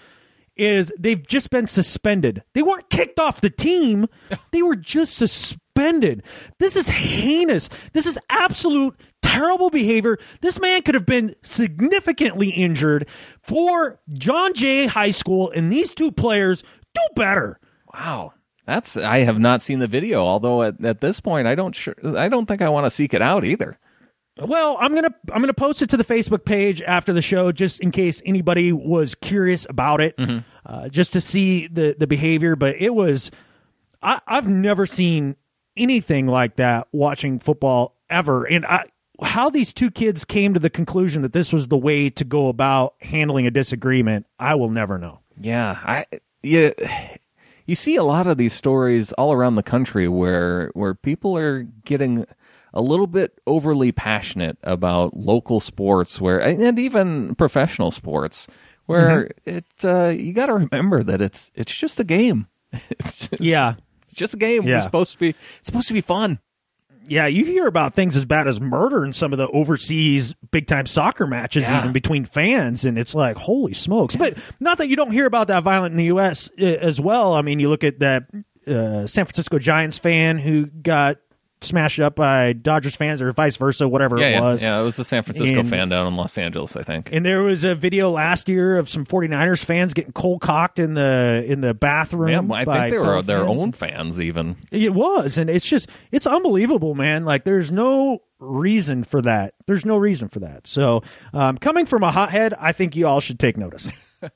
is they've just been suspended. They weren't kicked off the team. They were just suspended. This is heinous. This is absolute terrible behavior. This man could have been significantly injured. For John Jay High School and these two players, do better. Wow. That's I have not seen the video, although at, at this point I don't sure I don't think I want to seek it out either. Well, I'm gonna I'm gonna post it to the Facebook page after the show, just in case anybody was curious about it, mm-hmm. uh, just to see the the behavior. But it was I, I've never seen anything like that watching football ever, and I, how these two kids came to the conclusion that this was the way to go about handling a disagreement, I will never know. Yeah, I yeah. You see a lot of these stories all around the country where where people are getting a little bit overly passionate about local sports, where and even professional sports, where mm-hmm. it uh, you got to remember that it's it's just a game. It's, yeah, it's just a game. Yeah. It's supposed to be it's supposed to be fun. Yeah, you hear about things as bad as murder in some of the overseas big-time soccer matches, Yeah. even between fans, and it's like, holy smokes. But not that you don't hear about that violent in the U S uh, as well. I mean, you look at that uh, San Francisco Giants fan who got smashed up by Dodgers fans or vice versa, whatever Yeah, it yeah, was. yeah. It was the San Francisco And- fan down in Los Angeles, I think. And there was a video last year of some 49ers fans getting cold cocked in the in the bathroom. Yeah, well, I by think they were fellow their fans. own fans, even. It was, and it's just it's unbelievable, man. Like there's no reason for that. There's no reason for that. So, um, coming from a hothead, I think you all should take notice.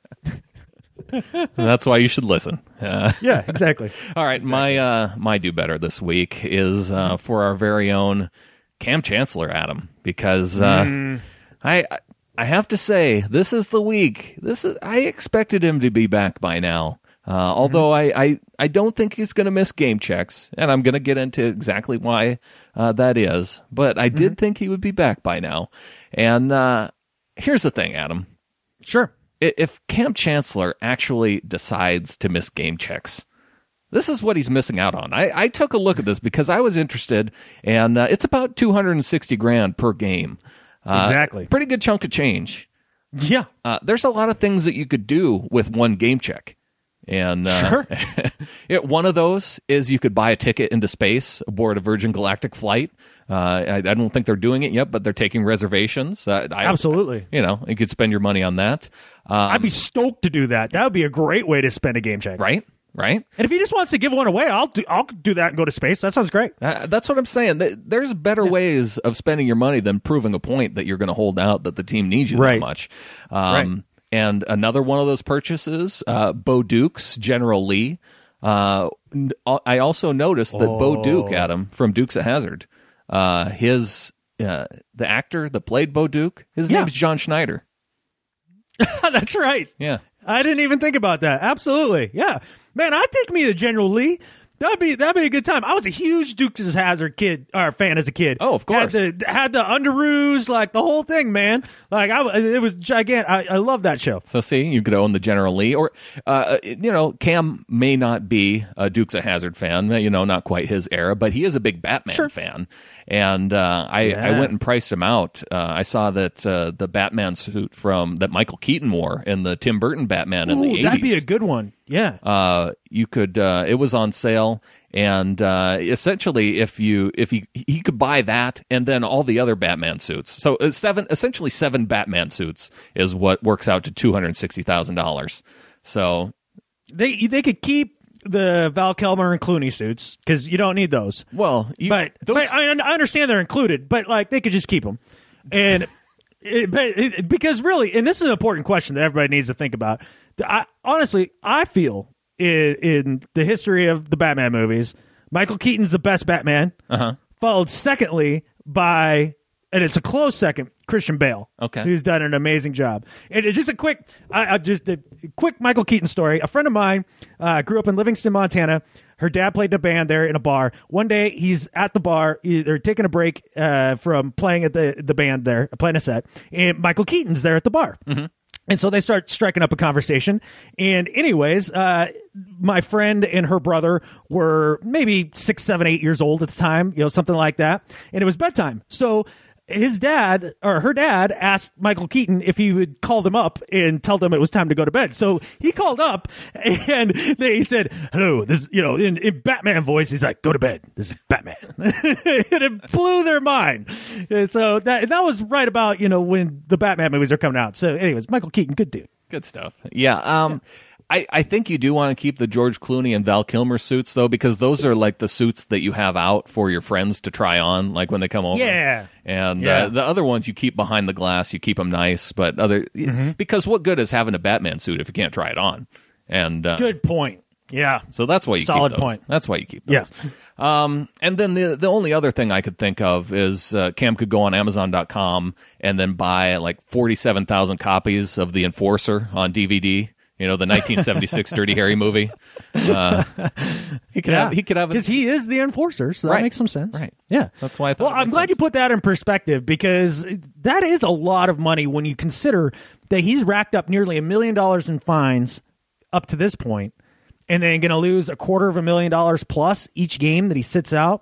That's why you should listen. Uh, Yeah, exactly. all right, my uh, my do better this week is uh, for our very own Cam Chancellor, Adam, because uh, Mm. I I have to say this is the week. This is I expected him to be back by now. Uh, although Mm-hmm. I, I, I don't think he's going to miss game checks, and I'm going to get into exactly why uh, that is. But I did think he would be back by now. And uh, here's the thing, Adam. Sure. I- If Cam Chancellor actually decides to miss game checks, this is what he's missing out on. I, I took a look at this because I was interested, and uh, it's about two hundred sixty grand per game. Uh, Exactly. Pretty good chunk of change. Yeah. Uh, there's a lot of things that you could do with one game check. And uh, Sure. it, one of those is you could buy a ticket into space aboard a Virgin Galactic flight. Uh, I, I don't think they're doing it yet, but they're taking reservations. Uh, I, Absolutely. You know, you could spend your money on that. Um, I'd be stoked to do that. That would be a great way to spend a game check. right, right. And if he just wants to give one away, I'll do, I'll do that and go to space. That sounds great. Uh, that's what I'm saying. Th- There's better ways of spending your money than proving a point that you're going to hold out that the team needs you Right. that much. Um, Right. And another one of those purchases, uh, Bo Duke's General Lee. Uh, n- I also noticed that Bo Duke, Adam, from Dukes of Hazzard, uh, his uh, the actor that played Bo Duke, his Yeah. name's John Schneider. That's right. Yeah. I didn't even think about that. Absolutely. Yeah. Man, I'd take me to General Lee. That'd be that'd be a good time. I was a huge Dukes of Hazzard kid or fan as a kid. Oh, of course. Had the had the underoos, like the whole thing, man. Like I, it was gigantic. I, I love that show. So see, you could own the General Lee, or uh, you know, Cam may not be a Dukes of Hazzard fan, you know, not quite his era, but he is a big Batman Sure. fan. And uh, I, Yeah. I went and priced him out. Uh, I saw that uh, the Batman suit from that Michael Keaton wore in the Tim Burton Batman in the Ooh, eighties. that'd be a good one. Yeah. Uh, you could. Uh, it was on sale. And uh, essentially, if you if you he could buy that and then all the other Batman suits, so uh, seven essentially seven Batman suits is what works out to two hundred sixty thousand dollars. So They they could keep the Val Kilmer and Clooney suits because you don't need those. well, you, but those, but I, I understand they're included, but like they could just keep them. And it, but it, because really, and this is an important question that everybody needs to think about. I, honestly, I feel in, in the history of the Batman movies, Michael Keaton's the best Batman. Uh-huh. Followed secondly by, and it's a close second, Christian Bale. Okay. Who's done an amazing job. And it, just a quick, I, I just a quick Michael Keaton story. A friend of mine uh, grew up in Livingston, Montana. Her dad played in a band there in a bar. One day he's at the bar. He, they're taking a break uh, from playing at the the band there, playing a set, and Michael Keaton's there at the bar. Mm-hmm. And so they start striking up a conversation. And anyways, uh, my friend and her brother were maybe six, seven, eight years old at the time, you know, something like that. And it was bedtime. So his dad or her dad asked Michael Keaton if he would call them up and tell them it was time to go to bed. So he called up and they said, hello, this, you know, in, in Batman voice, he's like, go to bed. This is Batman. And it blew their mind. And so that, that was right about, you know, when the Batman movies are coming out. So anyways, Michael Keaton, good dude. good stuff. Yeah. Um, yeah. I, I think you do want to keep the George Clooney and Val Kilmer suits, though, because those are like the suits that you have out for your friends to try on, like when they come over. Yeah. And Yeah. Uh, the other ones you keep behind the glass, you keep them nice, but other Mm-hmm. because what good is having a Batman suit if you can't try it on? And uh, Good point. Yeah. so that's why you Solid keep those. point. That's why you keep those. Yes. Um, and then the the only other thing I could think of is uh, Cam could go on Amazon dot com and then buy like forty-seven thousand copies of The Enforcer on D V D. You know, the nineteen seventy-six Dirty Harry movie. Uh, he could Yeah. have. He could have. Because he is the enforcer, so that Right. makes some sense. Right. Yeah. That's why I thought Well, it I'm makes glad sense. you put that in perspective because that is a lot of money when you consider that he's racked up nearly a million dollars in fines up to this point, and then going to lose a quarter of a million dollars plus each game that he sits out.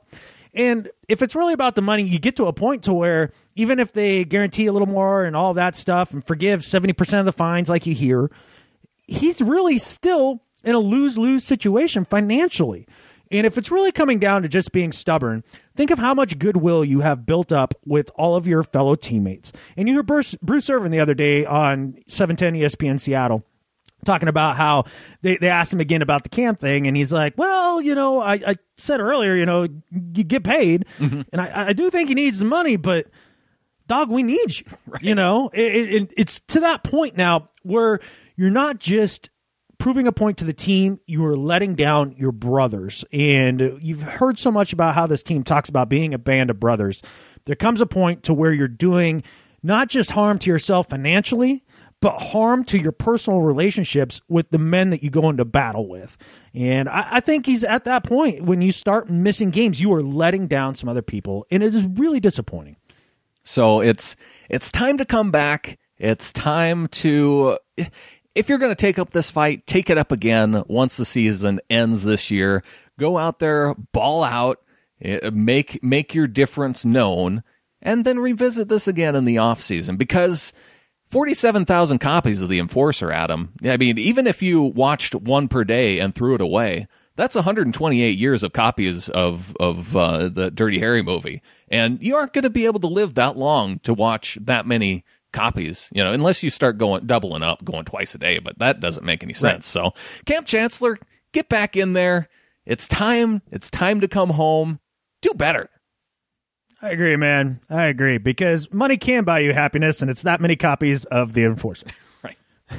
And if it's really about the money, you get to a point to where even if they guarantee a little more and all that stuff and forgive seventy percent of the fines like you hear, he's really still in a lose-lose situation financially. And if it's really coming down to just being stubborn, think of how much goodwill you have built up with all of your fellow teammates. And you heard Bruce, Bruce Irvin the other day on seven ten E S P N Seattle talking about how they, they asked him again about the Cam thing, and he's like, well, you know, I, I said earlier, you know, you get paid, mm-hmm. and I, I do think he needs the money, but, dog, we need you, right. you know? It, it, it's to that point now where you're not just proving a point to the team, you are letting down your brothers. And you've heard so much about how this team talks about being a band of brothers. There comes a point to where you're doing not just harm to yourself financially, but harm to your personal relationships with the men that you go into battle with. And I, I think he's at that point when you start missing games, you are letting down some other people, and it is really disappointing. So it's it's time to come back. It's time to, if you're going to take up this fight, take it up again once the season ends this year. Go out there, ball out, make make your difference known, and then revisit this again in the offseason, because forty-seven thousand copies of The Enforcer, Adam. I mean, even if you watched one per day and threw it away, that's one hundred twenty-eight years of copies of, of uh, the Dirty Harry movie. And you aren't going to be able to live that long to watch that many copies, you know, unless you start going doubling up, going twice a day. But that doesn't make any sense. Right. So, Camp Chancellor, get back in there. It's time. It's time to come home. Do better. I agree, man. I agree, because money can buy you happiness, and it's that many copies of The Enforcer. Right.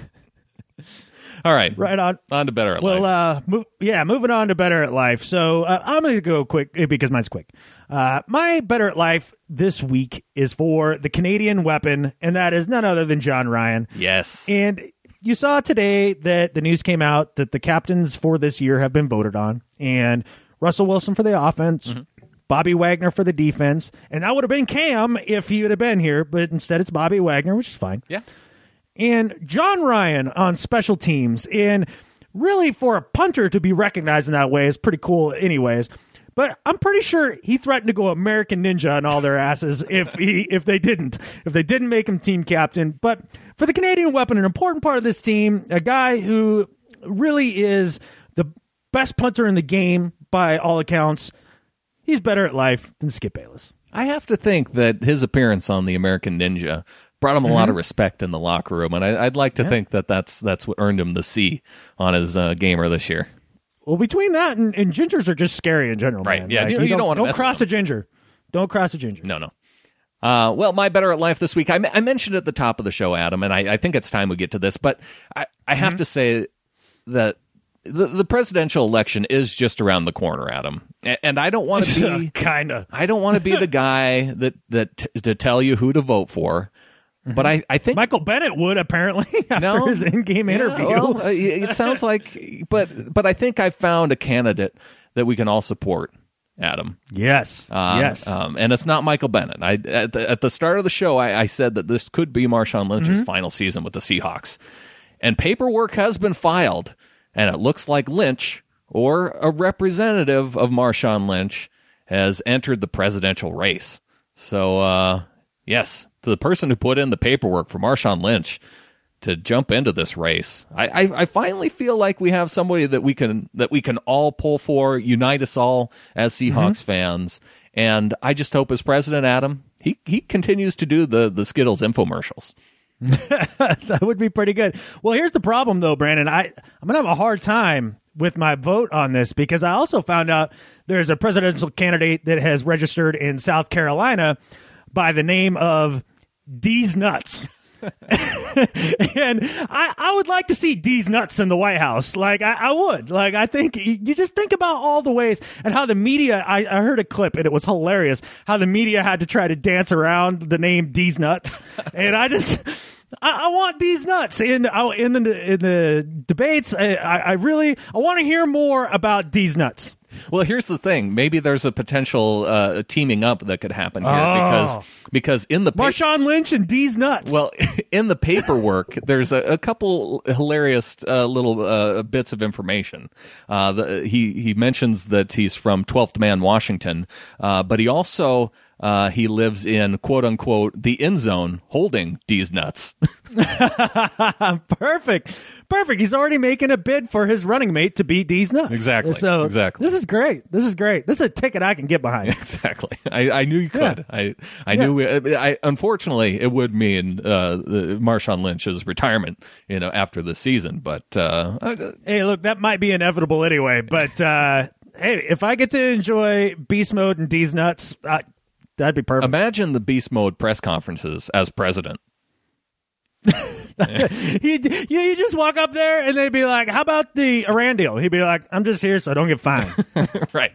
All right. Right on. On to Better at well, Life. Well, uh, mo- yeah, moving on to Better at Life. So uh, I'm going to go quick because mine's quick. Uh, my Better at Life this week is for the Canadian weapon, and that is none other than John Ryan. Yes. And you saw today that the news came out that the captains for this year have been voted on, and Russell Wilson for the offense, mm-hmm. Bobby Wagner for the defense, and that would have been Cam if he would have been here, but instead it's Bobby Wagner, which is fine. Yeah. And John Ryan on special teams, and really for a punter to be recognized in that way is pretty cool anyways. But I'm pretty sure he threatened to go American Ninja on all their asses if he if they didn't, if they didn't make him team captain. But for the Canadian weapon, an important part of this team, a guy who really is the best punter in the game by all accounts, he's better at life than Skip Bayless. I have to think that his appearance on the American Ninja brought him a mm-hmm. lot of respect in the locker room, and I, I'd like to yeah. think that that's that's what earned him the C on his uh, gamer this year. Well, between that and, and gingers are just scary in general, right? Man. Yeah, like, you, you, you don't, don't want to don't cross a ginger. Don't cross a ginger. No, no. Uh, well, my Better at Life this week, I, I mentioned at the top of the show, Adam, and I, I think it's time we get to this, but I, I have mm-hmm. to say that the, the presidential election is just around the corner, Adam, and, and I don't want to be kind of. I don't want to be the guy that that t- to tell you who to vote for. Mm-hmm. But I, I think Michael Bennett would apparently after no, his in-game yeah, interview. Well, it sounds like, but but I think I found a candidate that we can all support, Adam. Yes, um, yes, um, and it's not Michael Bennett. I at the, at the start of the show, I, I said that this could be Marshawn Lynch's mm-hmm. final season with the Seahawks, and paperwork has been filed, and it looks like Lynch or a representative of Marshawn Lynch has entered the presidential race. So, uh, yes. To the person who put in the paperwork for Marshawn Lynch to jump into this race, I, I, I finally feel like we have somebody that we can that we can all pull for, unite us all as Seahawks mm-hmm. fans, and I just hope as president, Adam, he he continues to do the the Skittles infomercials. That would be pretty good. Well, here's the problem though, Brandon. I I'm gonna have a hard time with my vote on this because I also found out there's a presidential candidate that has registered in South Carolina by the name of D's Nuts. And I, I would like to see D's Nuts in the White House. Like, I, I would. Like, I think you just think about all the ways and how the media, I, I heard a clip and it was hilarious, how the media had to try to dance around the name D's Nuts. And I just, I, I want D's Nuts in, in, the, in the debates. I, I really, I want to hear more about D's Nuts. Well, here's the thing. Maybe there's a potential uh, teaming up that could happen here Oh. because because in the pa- Marshawn Lynch and D's nuts. well, in the paperwork, there's a, a couple hilarious uh, little uh, bits of information. Uh, the, he he mentions that he's from twelfth Man, Washington, uh, but he also uh, he lives in quote unquote the end zone, holding D's nuts. Perfect. Perfect. He's already making a bid for his running mate to beat D's nuts. Exactly. So Exactly. this is great. This is great. This is a ticket I can get behind. Exactly. I, I knew you could. Yeah. I I knew. We, I unfortunately it would mean uh, the Marshawn Lynch's retirement. You know, after the season. But uh, I- Hey, look, that might be inevitable anyway. But uh, hey, if I get to enjoy Beast Mode and D's nuts, I, that'd be perfect. imagine the beast mode press conferences as president. you, you you just walk up there and they'd be like, "How about the Iran deal?" He'd be like, "I'm just here so I don't get fined." Right.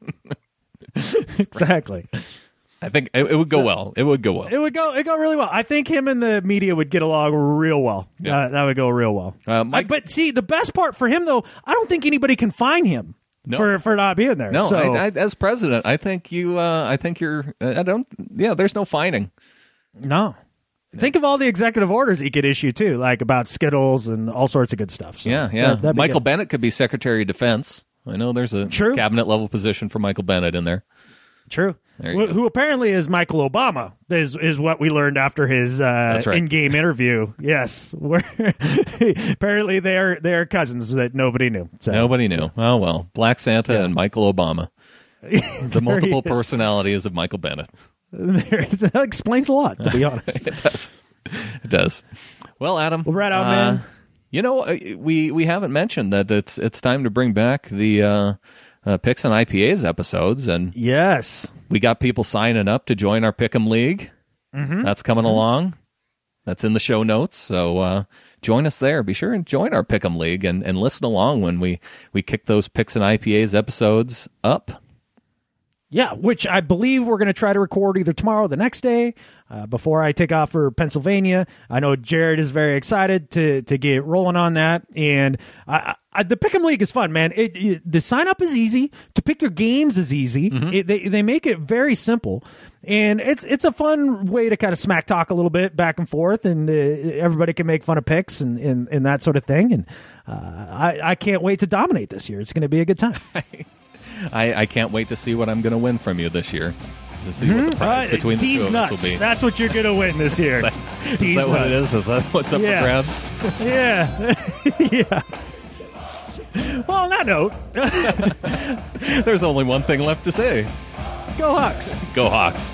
Exactly. I think it, it would go well. It would go well. It would go. It go really well. I think him and the media would get along real well. Yeah. Uh, that would go real well. Uh, Mike- I- but see, the best part for him though, I don't think anybody can fine him No. for for not being there. No, so, I, I, as president, I think you. Uh, I think you're. I don't. Yeah, there's no fining. no. Think of all the executive orders he could issue too, like about Skittles and all sorts of good stuff. So Yeah, yeah. that- that'd be Michael good. Bennett could be Secretary of Defense. I know there's a True. cabinet level position for Michael Bennett in there. True. There you Wh- go. Who apparently is Michael Obama is is what we learned after his uh, That's right. in-game interview. Yes, where apparently they are they are cousins that nobody knew. So Nobody knew. Oh well, Black Santa and Michael Obama, the multiple is. personalities of Michael Bennett. There- that explains a lot, to be honest. It does. It does. Well, Adam. Well, right on, uh, man. You know, uh, we we haven't mentioned that it's it's time to bring back the uh, uh, Picks and I P As episodes, and Yes. we got people signing up to join our Pick'em League. Mm-hmm. That's coming along. That's in the show notes. So uh, join us there. Be sure and join our Pick'em League and, and listen along when we, we kick those Picks and I P As episodes up. Yeah, which I believe we're going to try to record either tomorrow or the next day uh, before I take off for Pennsylvania. I know Jared is very excited to to get rolling on that. And I, I, the Pick'em League is fun, man. It, it, the sign up is easy. To pick your games is easy. Mm-hmm. It, they, they make it very simple. And it's it's a fun way to kind of smack talk a little bit back and forth. And uh, everybody can make fun of picks and, and, and that sort of thing. And uh, I, I can't wait to dominate this year. It's going to be a good time. I, I can't wait to see what I'm going to win from you this year. To see what the prize Uh, between the D's two of nuts. us will be. That's what you're going to win this year. Is D's that what it nuts. is? Is that what's up Yeah. for grabs? Yeah. yeah. Well, on that note, There's only one thing left to say. go Hawks. Go Hawks.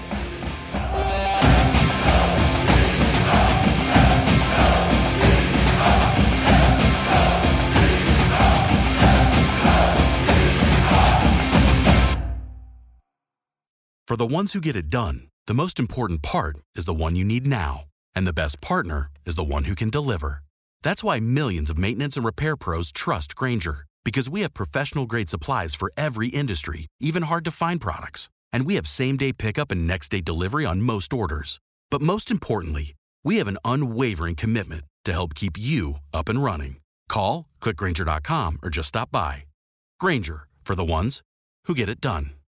For the ones who get it done, the most important part is the one you need now. And the best partner is the one who can deliver. That's why millions of maintenance and repair pros trust Grainger, because we have professional-grade supplies for every industry, even hard-to-find products. And we have same-day pickup and next-day delivery on most orders. But most importantly, we have an unwavering commitment to help keep you up and running. Call, click Grainger dot com, or just stop by. Grainger, for the ones who get it done.